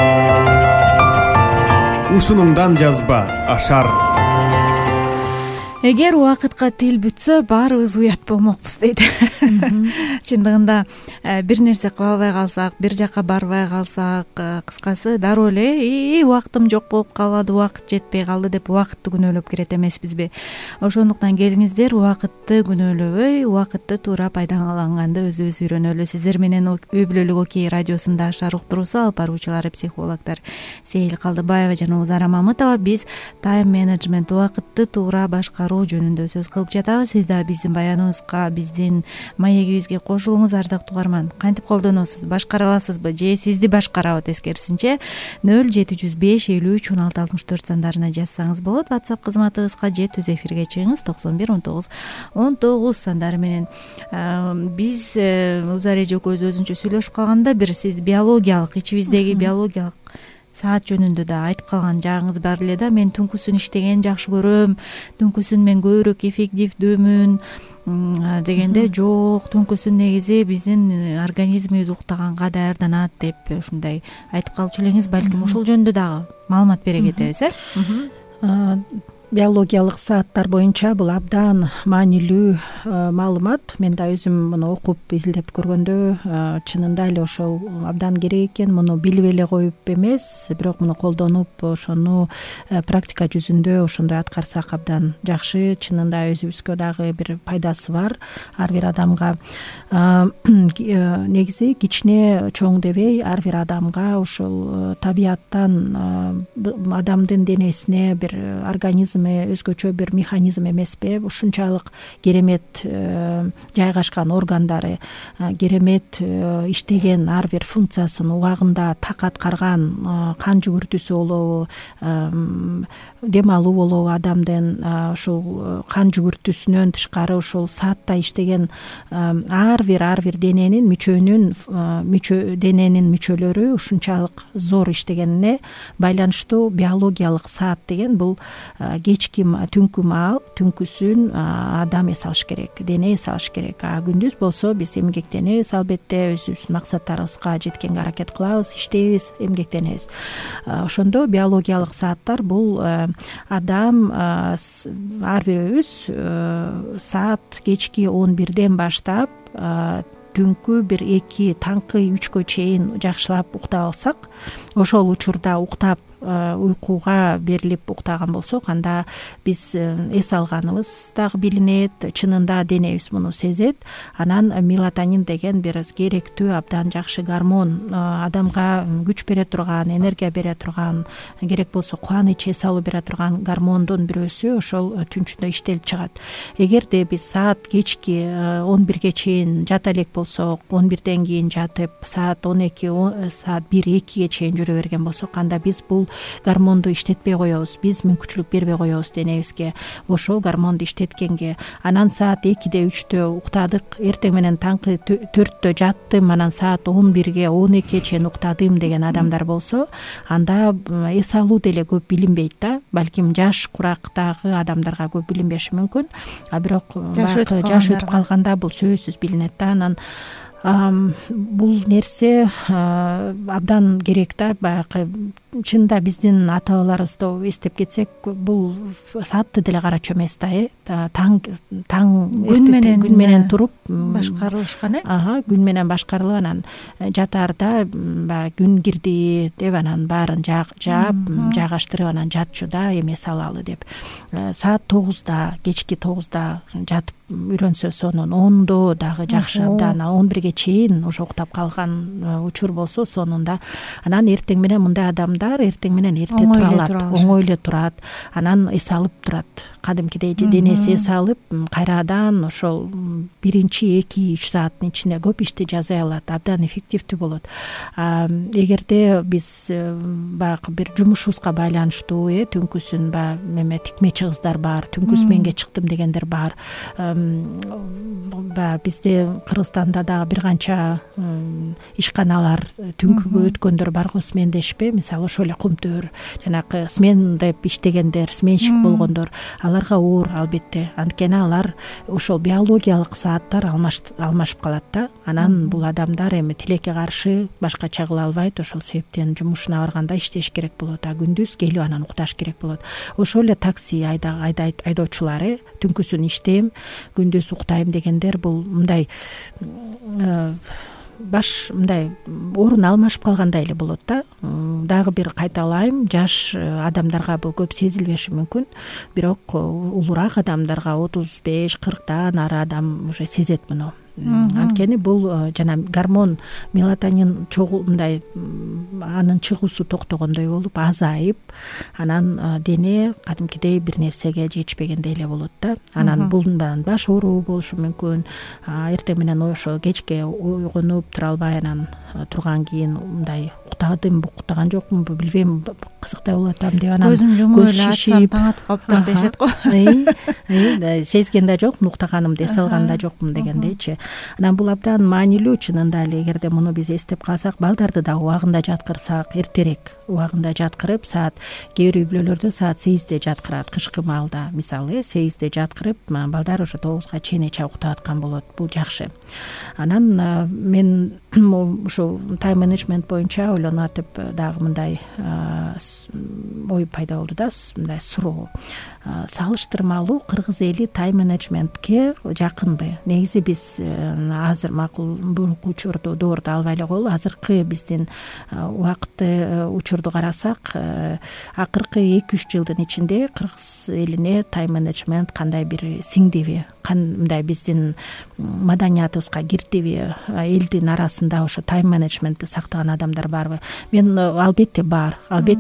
Ушунуңдан жазба, Ашар. Эгер убакытка тил бүтсө, баарыбыз уят болмокпуз дейт. Чындыгында бир нерсе кыла албай калсак, бир жакка барбай калсак, кыскасы дароо эле убактым жок болуп калбады, убакыт жетпей калды деп убакытты күнөөлөп кирет эмеспизби? Ошондуктан келиңиздер, убакытты күнөөлөбөй, убакытты туура пайдаланганды өзүбүз үйрөнөлү. Сиздер менен үй бүлөлүк Окей радиосунда Ашар уктуруусу алып баруучулары психологдор Сейил Калдыбаева жана Узара Мамытова биз тайм менеджмент, убакытты туура башкаруу жөнүндө сөз кылып жатабыз. Сиз да биздин баяныбызга, биздин маегибизге кошулуңуз, ардактуу угарман. Кантип колдоносуз? Башкара аласызбы же сизди башкарабы? Тескерисинче 0705 53 16 64 сандарына жазсаңыз болот. WhatsApp кызматыбызга же түз эфирге чыгыңыз 91 19 19 сандары менен. Биз Узар эжекөз өзүнчө сүйлөшүп калганда бир сиз биологиялык, ичибиздеги биологиялык саат жөнүндө да айтып калган жагыңыз бар эле да. Мен түнкүсүн иштеген жакшы көрөм, түнкүсүн мен көбүрөөк эффективдүүмүн дегенде, жок, түнкүсүн негизи биздин организмибиз уктаганга даярданат деп ушундай айтып калчу элеңиз. Балким ушул жөнүндө дагы маалымат бере кетебиз, Биологиялык сааттар боюнча бул абдан маанилүү маалымат. Мен да өзүм муну окуп изилдеп көргөндө чынында эле ошол абдан керек экен. Муну билип эле коюп эмес, бирок муну колдонуп, ошону практика жүзүндө ошондой аткарсак абдан жакшы. Чынында өзүбүзгө дагы бир пайдасы бар. Ар бир адамга негизи кичине чоң дебей, ар бир адамга ошол табияттан адамдын денесине бир организм өзгөчө бир механизм эмеспи? Ушунчалык керемет жайгашкан органдары, керемет иштеген, ар бир функциясын убагында так аткарган, кан жүгүртүүсү болобу, дем алуу болобу адамдын, ошол кан жүгүртүүсүнөн тышкары ошол саатта иштеген ар бир дененин дененин мүчөлөрү ушунчалык зор иштегенине байланыштуу биологиялык саат деген бул кечки түнкү маал, түнкүсүн адам эс алыш керек, дене эс алыш керек. Күндүз болсо биз эмгектенебиз, албетте өзүбүздүн максаттарыбызга жеткенге аракет кылабыз, иштейбиз, эмгектенебиз. Ошондо биологиялык сааттар бул адам ар бирибиз саат кечки 11ден баштап түнкү 1-2 таңкы 3кө чейин жакшылап уктап алсак, ошол учурда уктап уйкуга берилип уктаган болсок, анда биз эс алганыбыз дагы билинет, чынында денебиз муну сезет. Анан мелатонин деген бир керектүү, абдан жакшы гормон, адамга күч бере турган, энергия бере турган, керек болсо кубаныч, эс алуу бере турган гормондун бирөөсү ошол түнчүндө иштелип чыгат. Эгерде биз саат кечки 11ге чейин жата элек болсок, 11ден кийин жатып, саат 12, саат 1-2ге чейин жүрө берген болсок, анда биз бул гормонду иштетпей коебуз, биз мүмкүнчүлүк бербей коебуз денебизге ошол гормонду иштеткенге. Анан саат 2-де 3-тө уктадык, эртең менен таңкы 4-тө жаттым, анан саат 11ге 12ге чейин уктадым деген адамдар болсо, анда эс алуу деле көп билинбейт да. Балким жаш курактагы адамдарга көп билинбеши мүмкүн, бирок жаш өтүп калганда бул сөзсүз билинет да. Анан бул нерсе абдан керек да. Баягы чында биздин ата бабаларыбызды эстеп кетсек, бул саатты деле карачу эмес да, таң күн менен туруп башкарылышкан, күн менен башкарылып, анан жатаарда баягы күн кирди деп анан баарын жаап жайгаштырып анан жатчу да, эме салалы деп. Саат 9да, кечки 9да жатып үйрөнсө, сонун 10до дагы жакшы, абдан 11ге чейин уже уктап калган учур болсо сонунда. Анан эртең менен мындай адамдар эртең менен эрте тура алат, оңой эле турат, анан эс алып турат. кадимкидей денеси эс алып кайрадан ошол 1-2-3 сааттын ичинде көп ишти жасай алат, абдан эффективдүү болот. Эгерде биз баягы бир жумушубузга байланыштуу түнкүсүн эме тикмечи кыздар бар, түнкү сменге чыктым дегендер бар. Бизде Кыргызстанда дагы бир канча ишканалар түнкүгө өткөндөр барго, смендешпи, мисалы ошол эле Кумтөр жанагы смен деп иштегендер, сменщик болгондор, аларга оор албетте. Анткени алар ошол биологиялык сааттар алмашып калат да. Анан бул адамдар эми тилекке каршы башкача кыла албайт, ошол себептен жумушуна барганда иштеш керек болот, күндүз келип анан укташ керек болот. Ошол эле такси айдоочулар түнкүсүн иштейм, күндүз уктайм дегендер бул мындай мындай орун алмашып калгандай эле болот да. Дагы бир кайталайм, жаш адамдарга бул көп сезилбеши мүмкүн, бирок улураак адамдарга 35-40 ары адам уже сезет муну. Анткени бул жана гормон мелатонин мындай анын чыгуусу токтогондой болуп азайып, анан дене кадимкидей бир нерсеге жетишпегендей эле болот да. Анан булдан баш ооруу болушу мүмкүн. Эртең менен ошо кечке ойгонуп тура албай анан турган кийин мындай уктаган жокмунбу билбейм, кызыктай болуп атам деп анан көзүм жумуп эле атсам таң атып калыптыр дешет го. Сезген да жокмун, уктаганымды эс алган да жокмун дегендейчи. Анан бул абдан маанилүү, чынында эле эгерде муну биз эстеп калсак, балдарды да убагында жаткырсак, эртерээк убагында жаткырып, кээ бир үй-бүлөлөрдө саат 8-де жаткырат, кышкы маалда мисалы 8-де жаткырып, балдар уже 9-га чейин уктап аткан болот. Бул жакшы. Анан мен ушу тайм менеджмент боюнча ойлонуп атып дагы мындай ой пайда болду да, мындай суроо. Салыштырмалуу кыргыз эли тайм менеджментке жакынбы? Негизи биз азыр макул бурунку доорду албай эле коелу. Азыркы биздин убакытты учурду карасак, акыркы 2-3 жылдын ичинде кыргыз элине тайм менеджмент кандай бир сиңдиби, мындай биздин маданиятыбызга кирдиби, элдин арасында ошо тайм менеджментти сактаган адамдар барбы? Мен албетте бар.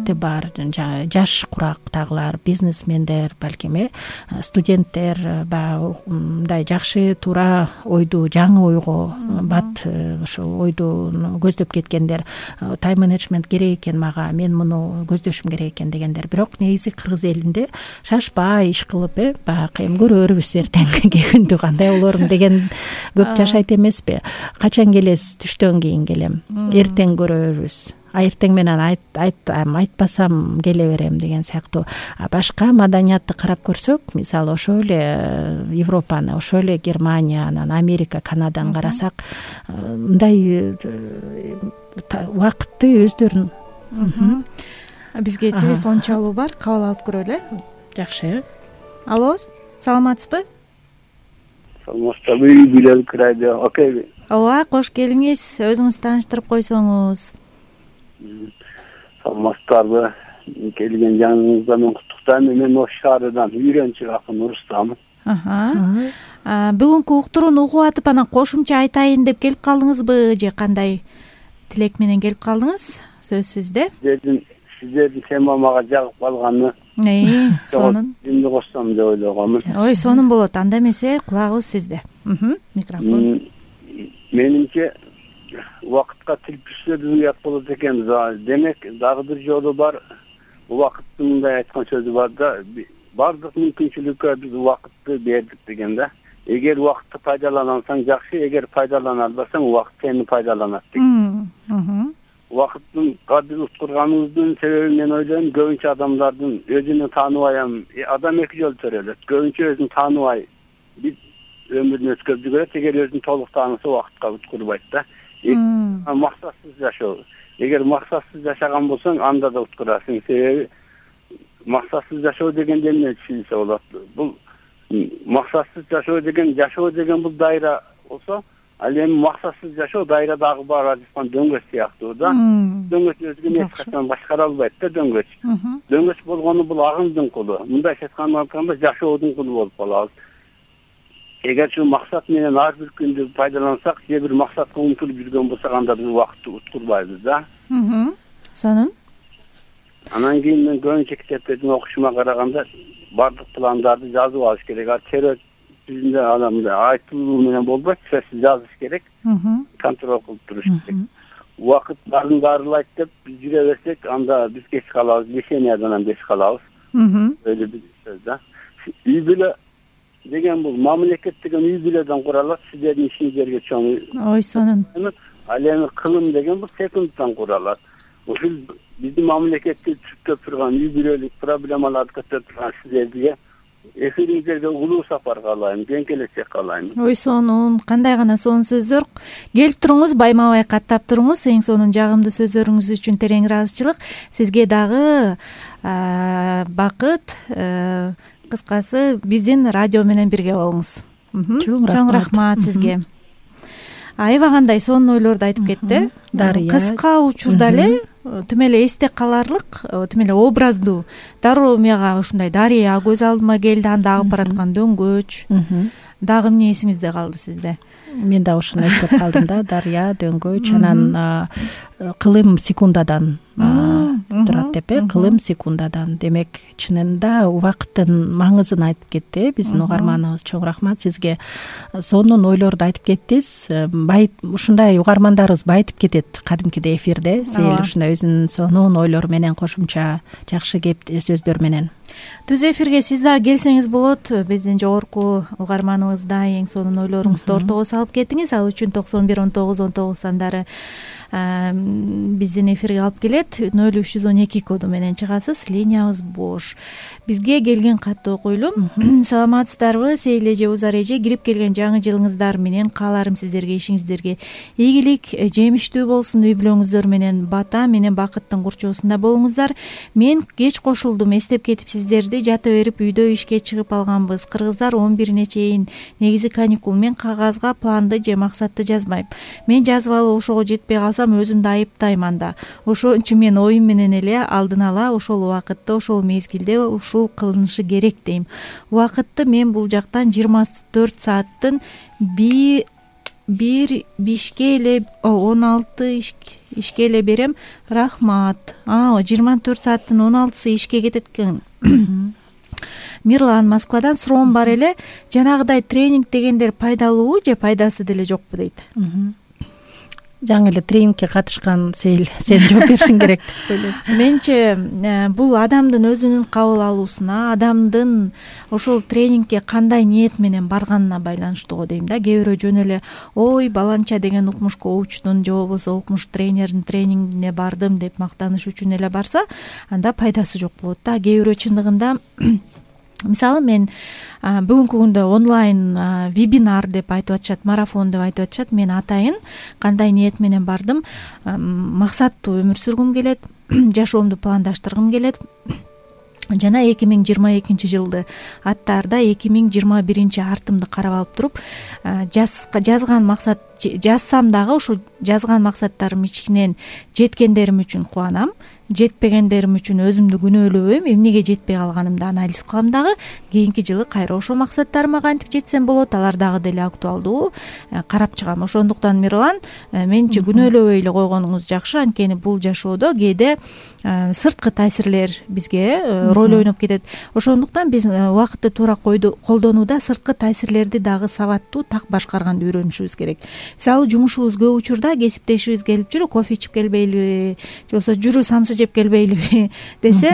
Жаш курактагылар, бизнесмендер, балким студенттер, мындай жакшы туура ойду, жаңы ойго бат ошол ойду көздөп кеткендер, тайм менеджмент керек экен мага, мен муну көздөшүм керек экен дегендер. Бирок негизи кыргыз элинде шашпай иш кылып, баягы көрөрбүз эртеңки күндү кандай болорун деген көп жашайт эмеспи? Качан келесиз? Түштөн кийин келем. Эртең көрөрбүз. Эртең менен айтпасам келе берем деген сыяктуу. Башка маданиятты карап көрсөк, мисалы ошол эле Европаны, ошол эле Германияны, Америка, Канаданы карасак, мындай убакытты өздөрүн. Бизге телефон чалуу бар, кабыл алып көрөлү. Жакшы. Алло, саламатсызбы? Саламатсызбы, Билал Радио. Окей. Ооба, кош келиңиз. Өзүңүздү тааныштырып койсоңуз. Саламатсыздарбы? Келген жаңыңызда мен куттуктайм. Мен Ош шаарынан үйрөнчү акын Рустам. Бүгүнкү уктурууну угуп атып, анан кошумча айтайын деп келип калдыңызбы же кандай тилек менен келип калдыңыз? Сөз сизде. Сиздердин тема мага жагып калганы. Сонун. Димди кошсом деп ойлогомун. Ой, сонун болот. Анда эмесе кулагыбыз сизде. Микрофон. Менимче убакытка тилпүшсөдүү уят болот экен. Демек, дагы бир жолу бар. Убакыттын мындай айткан сөзү бар да, бардык мүмкүнчүлүккө биз убакытты бердик деген да. Эгер убакытты пайдалансаң жакшы, эгер пайдалана албасаң убакыт сени пайдаланат деген. Убакыттын кадыр уткурганыбыздын себеби мен ойлойм, көбүнчө адамдардын өзүнү тааныбайм. Адам эки жолу төрөлөт. Көбүнчө өзүн тааныбай биз өмүрүн өткөрүп жүрөт. Эгер өзүн толук тааныса убакытка уткурбайт да. Максатсыз жашоо. Эгер максатсыз жашаган болсоң, анда да уткурасың. Себеби максатсыз жашоо деген эмне түшүнсө болот. Бул максатсыз жашоо деген бул дайра болсо, ал эми максатсыз жашоо дайрадагы бара жаткан дөңгөч сыяктуу да. Дөңгөч өзүн эч качан башкара албайт да дөңгөч. Дөңгөч болгону бул агымдын кулу. Мындайча айтканда жашоодун кулу болуп калабыз. Эгер şu максат менен ар бир күндү пайдалансак, же бир максатка умтулуп жүргөн болсок, анда биз убакытты уткурбайбыз да. Сонун. Анан кийин мен көбүнчө китептердин окушума караганда бардык пландарды жазып алыш керек. Террор жүзүндө адамда айтылуу менен болбойт, сөзсүз жазыш керек, контроль кылып туруш керек. Убакыт баарылайт деп биз жүрө берсек, анда биз кеч калабыз, лишениядан кеч калабыз. Öyle bir söz da. Үй бүлө деген бул мамлекет деген үй бүлөдөн куралат, сиздердин ишиңизерге чоң. Ой сонун. Ал эми кылым деген бул секундтан куралат. Ушул биздин мамлекетти түзүп турган үй бүлөлүк проблемаларды көтөрүп турган сиздерге эфириңизерге улуу сапар каалайм, кең келечек каалайм. Ой сонун, кандай гана сонун сөздөр. Келип туруңуз, байма-бай каттап туруңуз. Эң сонун жагымдуу сөздөрүңүз үчүн терең ыраазычылык. Сизге дагы бакыт, кыскасы биздин радио менен бирге болуңуз. Чоң рахмат сизге. Аябагандай сонун ойлорду айтып кетти. Кыска учурда эле тим эле эсте каларлык, тим эле образдуу. Дароо мага ушундай Дария көз алдыма келди, анда агып бараткан дөңгөч. Дагы эмне эсиңизде калды сизде? Мен да ушуну эстеп калдым да, Дария, дөңгөч, анан кылым секундадан турат деп, кылым секундадан. Демек, чынында убакыттын маңызын айтып кетти биздин угарманыбыз. Чоң рахмат сизге. Сонун ойлорду айтып кеттиз. Ушундай угармандарыбыз байытып кетет кадимкидей эфирде. Сейил ушундай өзүнүн сонун ойлору менен, кошумча жакшы кеп сөздөр менен. Түз эфирге сиз дагы келсеңиз болот. Биздин жогорку угарманыбызда эң сонун ойлоруңузду ортого салып кеттиңиз. Ал үчүн 91 19 19 сандары биздин эфирге алып келет. 0312 коду менен чыгасыз. Линиябыз бош. Бизге келген катты окуйлу. Саламатсыздарбы? Сейил эже, Узар эже, кирип келген жаңы жылыңыздар менен кааларым сиздерге, ишиңиздерге ийгилик, жемиштүү болсун. Үй бүлөңүздөр менен бата менен бакыттын курчоосунда болуңуздар. Мен кеч кошулдум, эстеп кетип сиздерди. Жата берип үйдө ишке чыгып алганбыз. Кыргыздар 11-ине чейин негизи каникул. Мен кагазга планды же максатты жазбайм. Мен жазып алып ошого жетпей калсам өзүмдү айыптайман да. Ошон үчүн мен оюм менен эле алдын ала ошол убакытта, ошол мезгилде ушул кылынышы керек дейм. Убакытты мен бул жактан 24 сааттын 1 бишке эле 16 ишке эле берем. Рахмат. 24 сааттын 16сы ишке кетет экен. Мирлан Москвадан суроом бар эле. Жанагыдай тренинг дегендер пайдалуубу же пайдасы деле жокпу дейт. Жаңы эле тренингке катышкан Сейил, сен жооп беришиң керек деп ойлойм. Менче бул адамдын өзүнүн кабыл алуусуна, адамдын ошол тренингке кандай ниет менен барганына байланыштуу дейм да. Кээ бирөө жөн эле ой баланча деген укмуш коучтун же болбосо укмуш тренердин тренингине бардым деп мактаныш үчүн эле барса, анда пайдасы жок болот да. Кээ бирөө чындыгында мисалы мен бүгүнкү күндө онлайн вебинар деп айтып атышат, марафон деп айтып атышат. Мен атайын кандай ниет менен бардым? Максаттуу өмүр сүргүм келет, жашоомду пландаштыргым келет. Жана 2022 жылды аттаарда 2021 артымды карап алып туруп, жазган максат жазсам дагы ушул жазган максаттарым ичинен жеткендерим үчүн кубанам. Жетпегендерим үчүн өзүмдү күнөөлөбөйм. Эмнеге жетпей калганымды анализ кылам дагы. Кийинки жылы кайра ошол максаттарыма кантип жетсем болот, алар дагы деле актуалдуу карап чыгам. Ошондуктан Мирлан, менче күнөөлөбөй эле койгонуңуз жакшы. Анткени бул жашоодо кээде сырткы таасирлер бизге роль ойноп кетет. Ошондуктан биз убакытты туура колдонууда сырткы таасирлерди дагы сабаттуу так башкарганды үйрөнүшүбүз керек. Мисалы жумушубуз көп учурда кесиптешибиз келип жүрүп, кофе ичип келбейлиби, же болбосо жүрү самсы жеп келбейлиби десе,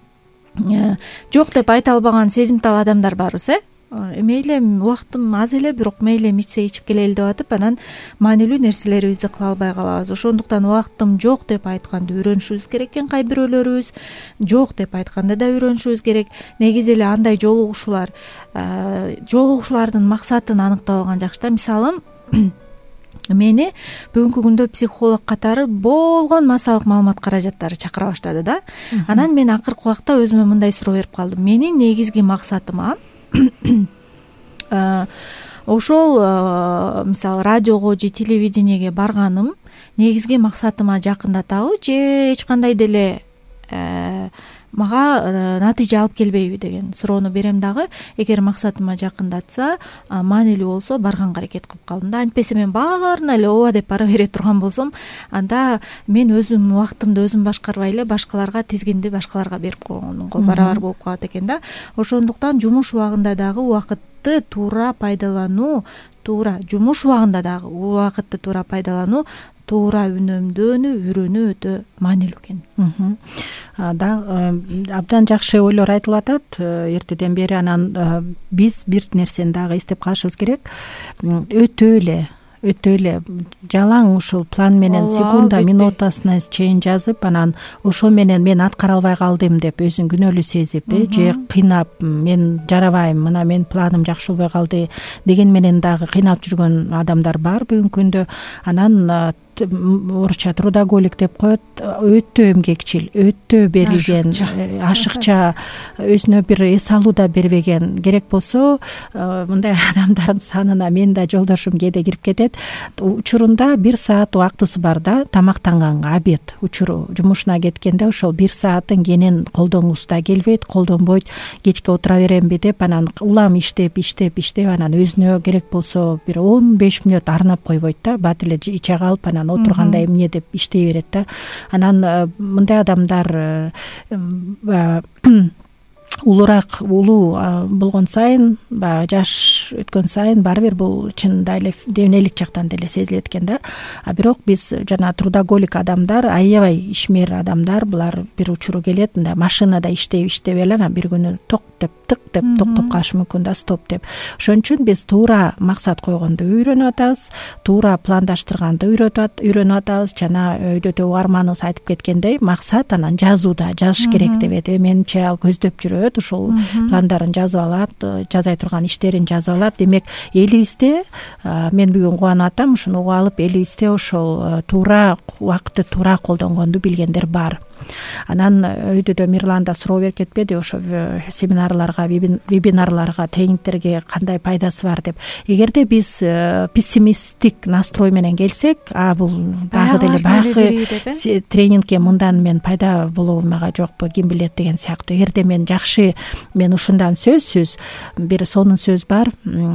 жок деп айта албаган сезимтал адамдар барбыз. Мейли убактым аз эле, бирок мейли ичсе ичип келели деп атып, анан маанилүү нерселерибизди кыла албай калабыз. Ошондуктан убактым жок деп айтканды үйрөнүшүбүз керек экен. Кай бирөөлөрүбүз жок деп айтканды да үйрөнүшүбүз керек. Негизи эле андай жолугушуулардын максатын аныктап алган жакшы да. Мисалы, мени бүгүнкү күндө психолог катары болгон массалык маалымат каражаттары чакыра баштады да. Анан мен акыркы убакта өзүмө мындай суроо берип калдым. Менин негизги максатыма ошол мисалы радиого же телевидениеге барганым негизги максатыма жакындатабы же эч кандай деле мага натыйжа алып келбейби деген суроону берем дагы. Эгер максатыма жакындатса, маанилүү болсо барганга аракет кылып калдым да. Антпесе мен баарына эле ооба деп бара бере турган болсом, анда мен өзүм убактымды өзүм башкарбай эле башкаларга тизгинди башкаларга берип койгонго барабар болуп калат экен да. Ошондуктан жумуш убагында дагы убакытты туура пайдалануу, жумуш убагында дагы убакытты туура пайдалануу, туура үнөмдөөнү үйрөнүү өтө маанилүү экен. Абдан жакшы ойлор айтылып атат эртеден бери. Анан биз бир нерсени дагы эстеп калышыбыз керек. Өтө эле жалаң ушул план менен секунда минутасына чейин жазып, анан ошо менен мен аткара албай калдым деп өзүн күнөөлүү сезип, же кыйнап, мен жарабайм, мына менин планым жакшы болбой калды деген менен дагы кыйналып жүргөн адамдар бар бүгүнкү күндө. Анан орусча трудоголик деп коет, өтө эмгекчил, өтө берилген, ашыкча, өзүнө бир эс алуу да бербеген. Керек болсо мындай адамдардын санына мен да жолдошум кээде кирип кетет. Учурунда 1 саат убактысы бар да, тамактанганга, обед учуру жумушуна кеткенде ошол 1 саатын кенен колдонгусу да келбейт, колдонбойт. Кечке отура беремби деп, анан улам иштеп, анан өзүнө керек болсо бир 15 мүнөт арнап койбойт да, бат эле иче калып, анан отурганда эмне деп иштей берет да. Анан мындай адамдар улуу болгон сайын, жаш өткөн сайын баары бир бул чынында эле денелик жактан деле сезилет экен да. Бирок биз жана трудоголик адамдар, аябай ишмер адамдар, булар бир учуру келет, мындай машинада иштеп эле анан бир күнү ток деп, тык деп токтоп калышы мүмкүн да, стоп деп. Ошон үчүн биз туура максат койгонду үйрөнүп атабыз, туура пландаштырганды үйрөнүп атабыз. Жана өйдөтө угарманыбыз айтып кеткендей, максат анан жазууда жазыш керек деп. Менимче ал көздөп жүрөт, ушул пландарын жазып алат, жазай турган иштерин жазып алат. Демек элибизде, мен бүгүн кубанып атам, ушуну угуп алып элибизде ошол туура убакытты туура колдонгонду билгендер бар. Анан өйдөдө Мирланда суроо берип кетпеди, ошо семинарларга, вебинарларга, тренингтерге кандай пайдасы бар деп. Эгерде биз пессимисттик настрой менен келсек, бул дагы деле баягы тренингке мындан мен пайда болоомага жокпу, ким билет деген сыяктуу. Эгерде мен жакшы, мен ушундан сөзсүз бир сонун сөз бар,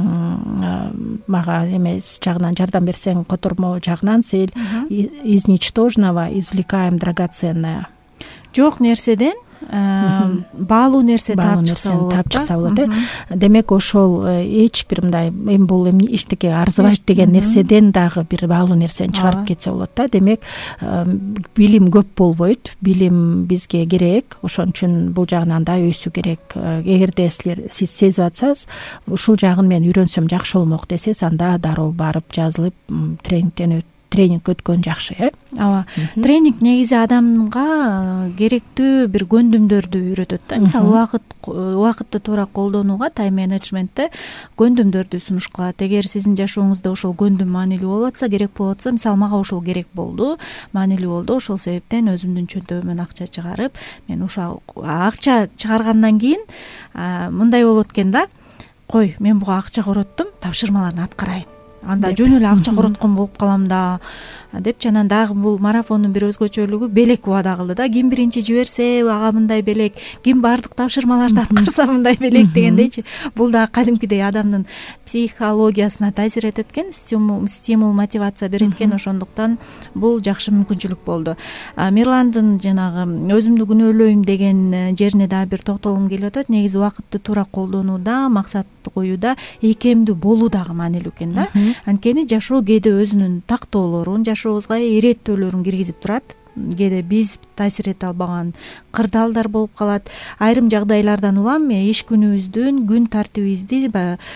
мага эмес жагынан жардам берсең, котормо жагынан, сел из ничтожного извлекаем драгоценное. Жок нерседен баалуу нерсе таап чыкса болот. Демек ошол эч бир мындай бул эчтеке арзыбайт деген нерседен дагы бир баалуу нерсени чыгарып кетсе болот да. Демек билим көп болбойт, билим бизге керек. Ошон үчүн бул жагынан да өсүү керек. Эгерде сиз сезип атсаңыз, ушул жагын мен үйрөнсөм жакшы болмок десеңиз, анда дароо барып жазылып тренинг өткөн жакшы. Ооба. Тренинг негизи адамга керектүү бир көндүмдөрдү үйрөтөт да. Мисалы убакытты туура колдонууга тайм менеджментте көндүмдөрдү сунуш кылат. Эгер сиздин жашооңузда ошол көндүм маанилүү болуп атса, керек болуп атса, мисалы мага ошол керек болду, маанилүү болду. Ошол себептен өзүмдүн чөнтөгүмөн акча чыгарып, мен ошо акча чыгаргандан кийин мындай болот экен да. Кой, мен буга акча короттум, тапшырмаларын аткарайын. Анда жөн эле акча короткон болуп калам да деп. Жанан дагы бул марафондун бир өзгөчөлүгү белек убада кылды да. Ким биринчи жиберсе ага мындай белек, ким бардык тапшырмаларды аткарса мындай белек дегендейчи. Бул дагы кадимкидей адамдын психологиясына таасир этет экен, стимул, мотивация берет экен. Ошондуктан бул жакшы мүмкүнчүлүк болду. Мирландын жанагы өзүмдү күнөөлөйм деген жерине дагы бир токтолгум келип атат. Негизи убакытты туура колдонууда, максатты коюуда ийкемдүү болуу дагы маанилүү экен да. Анткени жашоо кээде өзүнүн тактоолорун, жашообузга иреттөөлөрүн киргизип турат. Кээде биз таасир эте албаган кырдаалдар болуп калат. Айрым жагдайлардан улам иш күнүбүздүн, күн тартибибизди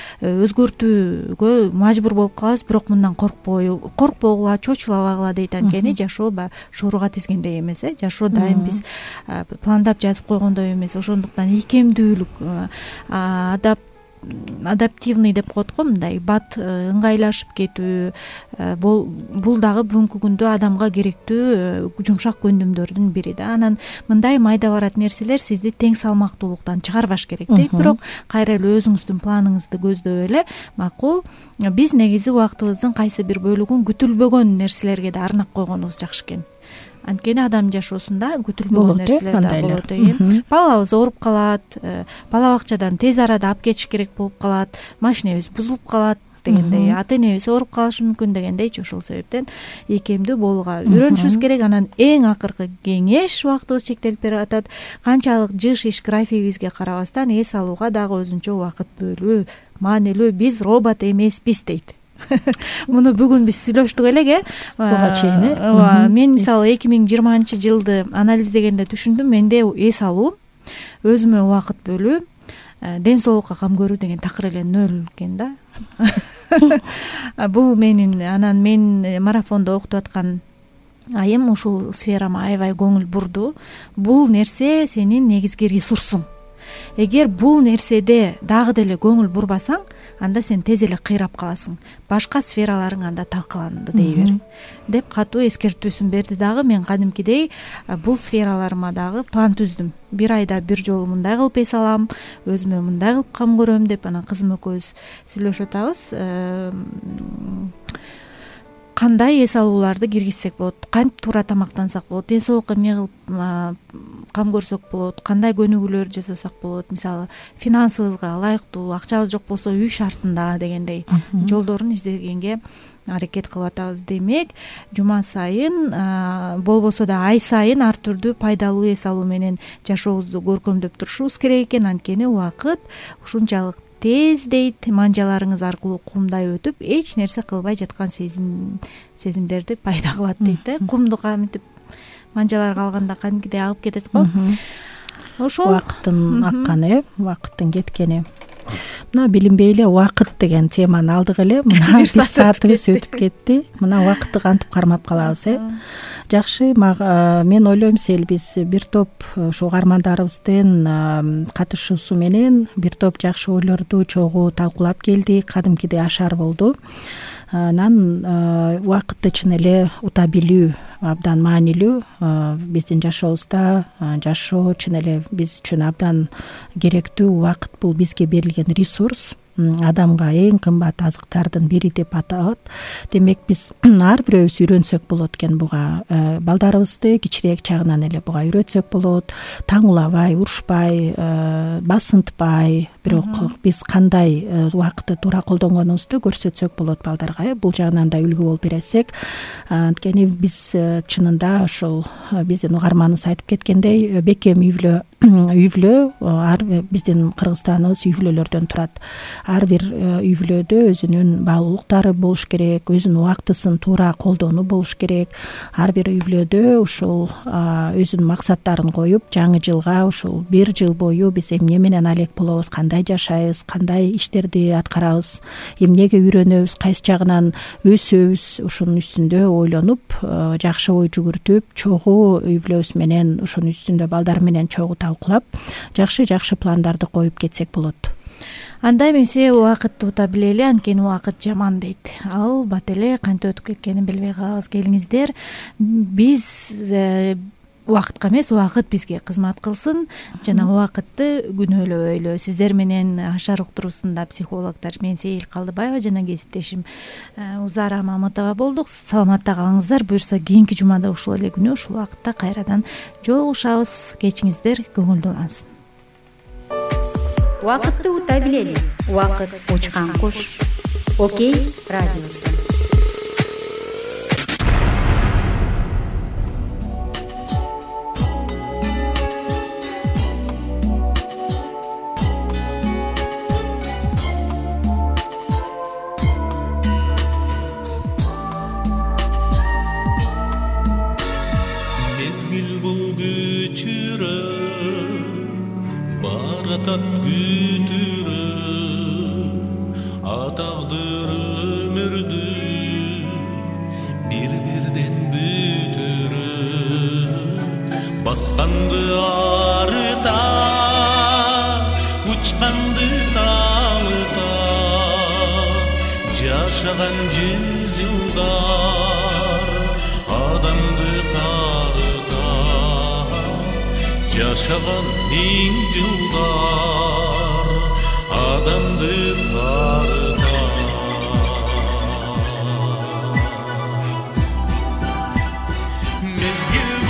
өзгөртүүгө мажбур болуп калабыз. Бирок мындан коркпогула, чочулабагыла дейт. Анткени жашоо шууруга тизгендей эмес. Жашоо дайым биз пландап жазып койгондой эмес. Ошондуктан ийкемдүүлүк, адаптивный деп коет го, мындай бат ыңгайлашып кетүү, бул дагы бүгүнкү күндө адамга керектүү жумшак көндүмдөрдүн бири да. Анан мындай майда барат нерселер сизди тең салмактуулуктан чыгарбаш керек дейт. Бирок кайра эле өзүңүздүн планыңызды көздөп эле макул. Биз негизи убактыбыздын кайсы бир бөлүгүн күтүлбөгөн нерселерге да арнап койгонубуз жакшы экен. анткени адам жашоосунда күтүлбөгөн болот, нерселер да андай эле. болот экен. Балабыз ооруп калат, бала бакчадан тез арада алып кетиш керек болуп калат, машинебиз бузулуп калат дегендей, ата энебиз ооруп калышы мүмкүн дегендейчи. Ошол себептен ийкемдүү болууга үйрөнүшүбүз керек. Анан эң акыркы кеңеш, убактыбыз чектелип баратат, канчалык жыш иш графигибизге карабастан эс алууга дагы өзүнчө убакыт бөлүү маанилүү. Биз робот эмеспиз дейт. Муну бүгүн биз сүйлөштүк элек, буга чейин. Мен мисалы 2020-жылды анализдегенде түшүндүм, менде эс алуу, өзүмө убакыт бөлүү, ден соолукка кам көрүү деген такыр эле 0 экен да. Бул менин, анан мен марафондо окутуп аткан айым ушул сферама аябай көңүл бурду. Бул нерсе сенин негизги ресурсуң. Эгер бул нерседе дагы деле көңүл бурбасаң, анда сен тез эле кыйрап каласың. Башка сфераларың анда талкаланды дей бер деп катуу эскертүүсүн берди. Дагы мен кадимкидей бул сфераларыма дагы план түздүм. 1 айда 1 жолу мындай кылып эс алам, өзүмө мындай кылып кам көрөм деп. Анан кызым экөөбүз сүйлөшүп атабыз. Кандай эс алууларды киргизсек болот, кантип туура тамактансак болот, ден соолукка эмне кылып кам көрсөк болот, кандай көнүгүүлөр жасасак болот. Мисалы, финансыбызга ылайыктуу, акчабыз жок болсо үй шартында дегендей жолдорун издегенге аракет кылып атабыз. Демек, жума сайын, болбосо да ай сайын ар түрдүү пайдалуу эс алуу менен жашообузду көркөмдөп турушубуз керек экен. Анткени убакыт ушунчалык тез дейт, манжаларыңыз аркылуу кумдай өтүп, эч нерсе кылбай жаткан сезимдерди пайда кылат дейт. Кумду кантип манжаларга алганда кадимкидей агып кетет го. Ошол убакыттын акканы, убакыттын кеткени. Мына билинбей эле убакыт деген теманы алдык эле. Мына 1 саатыбыз өтүп кетти. Мына убакытты кантип кармап калабыз, Жакшы, мен ойлойм, биз бир топ ушу угармандарыбыздын катышуусу менен бир топ жакшы ойлорду чогуу талкуулап келдик. Кадимкидей ашар болду. Анан убакытты чын эле ута билүү абдан маанилүү. Биздин жашообузда жашоо чын эле биз үчүн абдан керектүү. Убакыт бул бизге берилген ресурс. Адамга эң кымбат азыктардын бири деп аталат. Демек, биз ар бирөөбүз үйрөнсөк болот экен буга. Балдарыбызды кичирээк чагынан эле буга үйрөтсөк болот. Таң улабай, урушпай, басынтпай, бирок биз кандай убакытты туура колдонгонубузду көрсөтсөк болот балдарга. Бул жагынан да үлгү болуп бересек. Анткени биз чынында ошол биздин угарманыбыз айтып кеткендей, бекем үй бүлө биздин Кыргызстаныбыз үй бүлөлөрдөн турат. Ар бир үй бүлөдө өзүнүн баалуулуктары болуш керек, өзүнүн убактысын туура колдонуу болуш керек. Ар бир үй бүлөдө ушул өзүнүн максаттарын коюп, жаңы жылга ушул 1 жыл бою биз эмне менен алек болобуз, кандай жашайбыз, кандай иштерди аткарабыз, эмнеге үйрөнөбүз, кайсы жагынан өсөбүз, ушунун үстүндө ойлонуп, жакшы ой жүгүртүп, чогуу үй бүлөбүз менен ушунун үстүндө балдар менен чогуу талкуулап, жакшы пландарды коюп кетсек болот. Анда эмесе убакытты ута билели, анткени убакыт жаман дейт. Албат эле кантип өтүп кеткенин билбей калабыз. Келиңиздер, биз убакытка эмес, убакыт бизге кызмат кылсын. Жана убакытты күнөөлөбөйлү. Сиздер менен Ашар уктуруусунда психологдор мен Сейил Калдыбаева жана кесиптешим Узара Мамытова болдук. Саламатта калыңыздар. Буюрса кийинки жумада ушул эле күнү ушул убакытта кайрадан жолугушабыз. Кечиңиздер көңүлдүү улансын. Убакытты ута билели. Убакыт учкан куш. Окей радиосу. Мезгил бул көчүрөп баратат күтүрөп атагдыр өмүрдү бир-бирден бүтүрөп басканды арыта учканды талыта жашаган 100 жылдар адамды карыта жашаган 1000 жылдар адамды карыта мезгил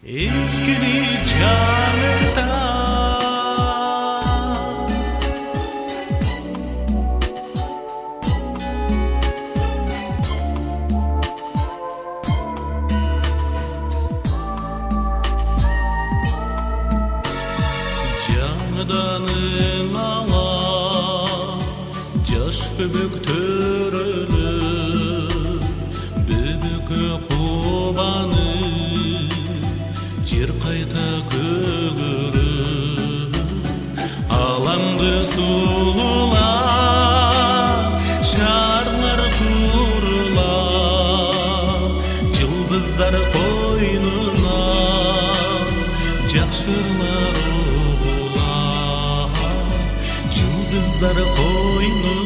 ezgili janırda Canıdanın ağa Jaş böbük törölür Böbük kubanı Жер қайта көгіріп Аламды сұлыла Шарлар турла Жұлдыздар қойнына Жақшырлар оғыла Жұлдыздар қойнына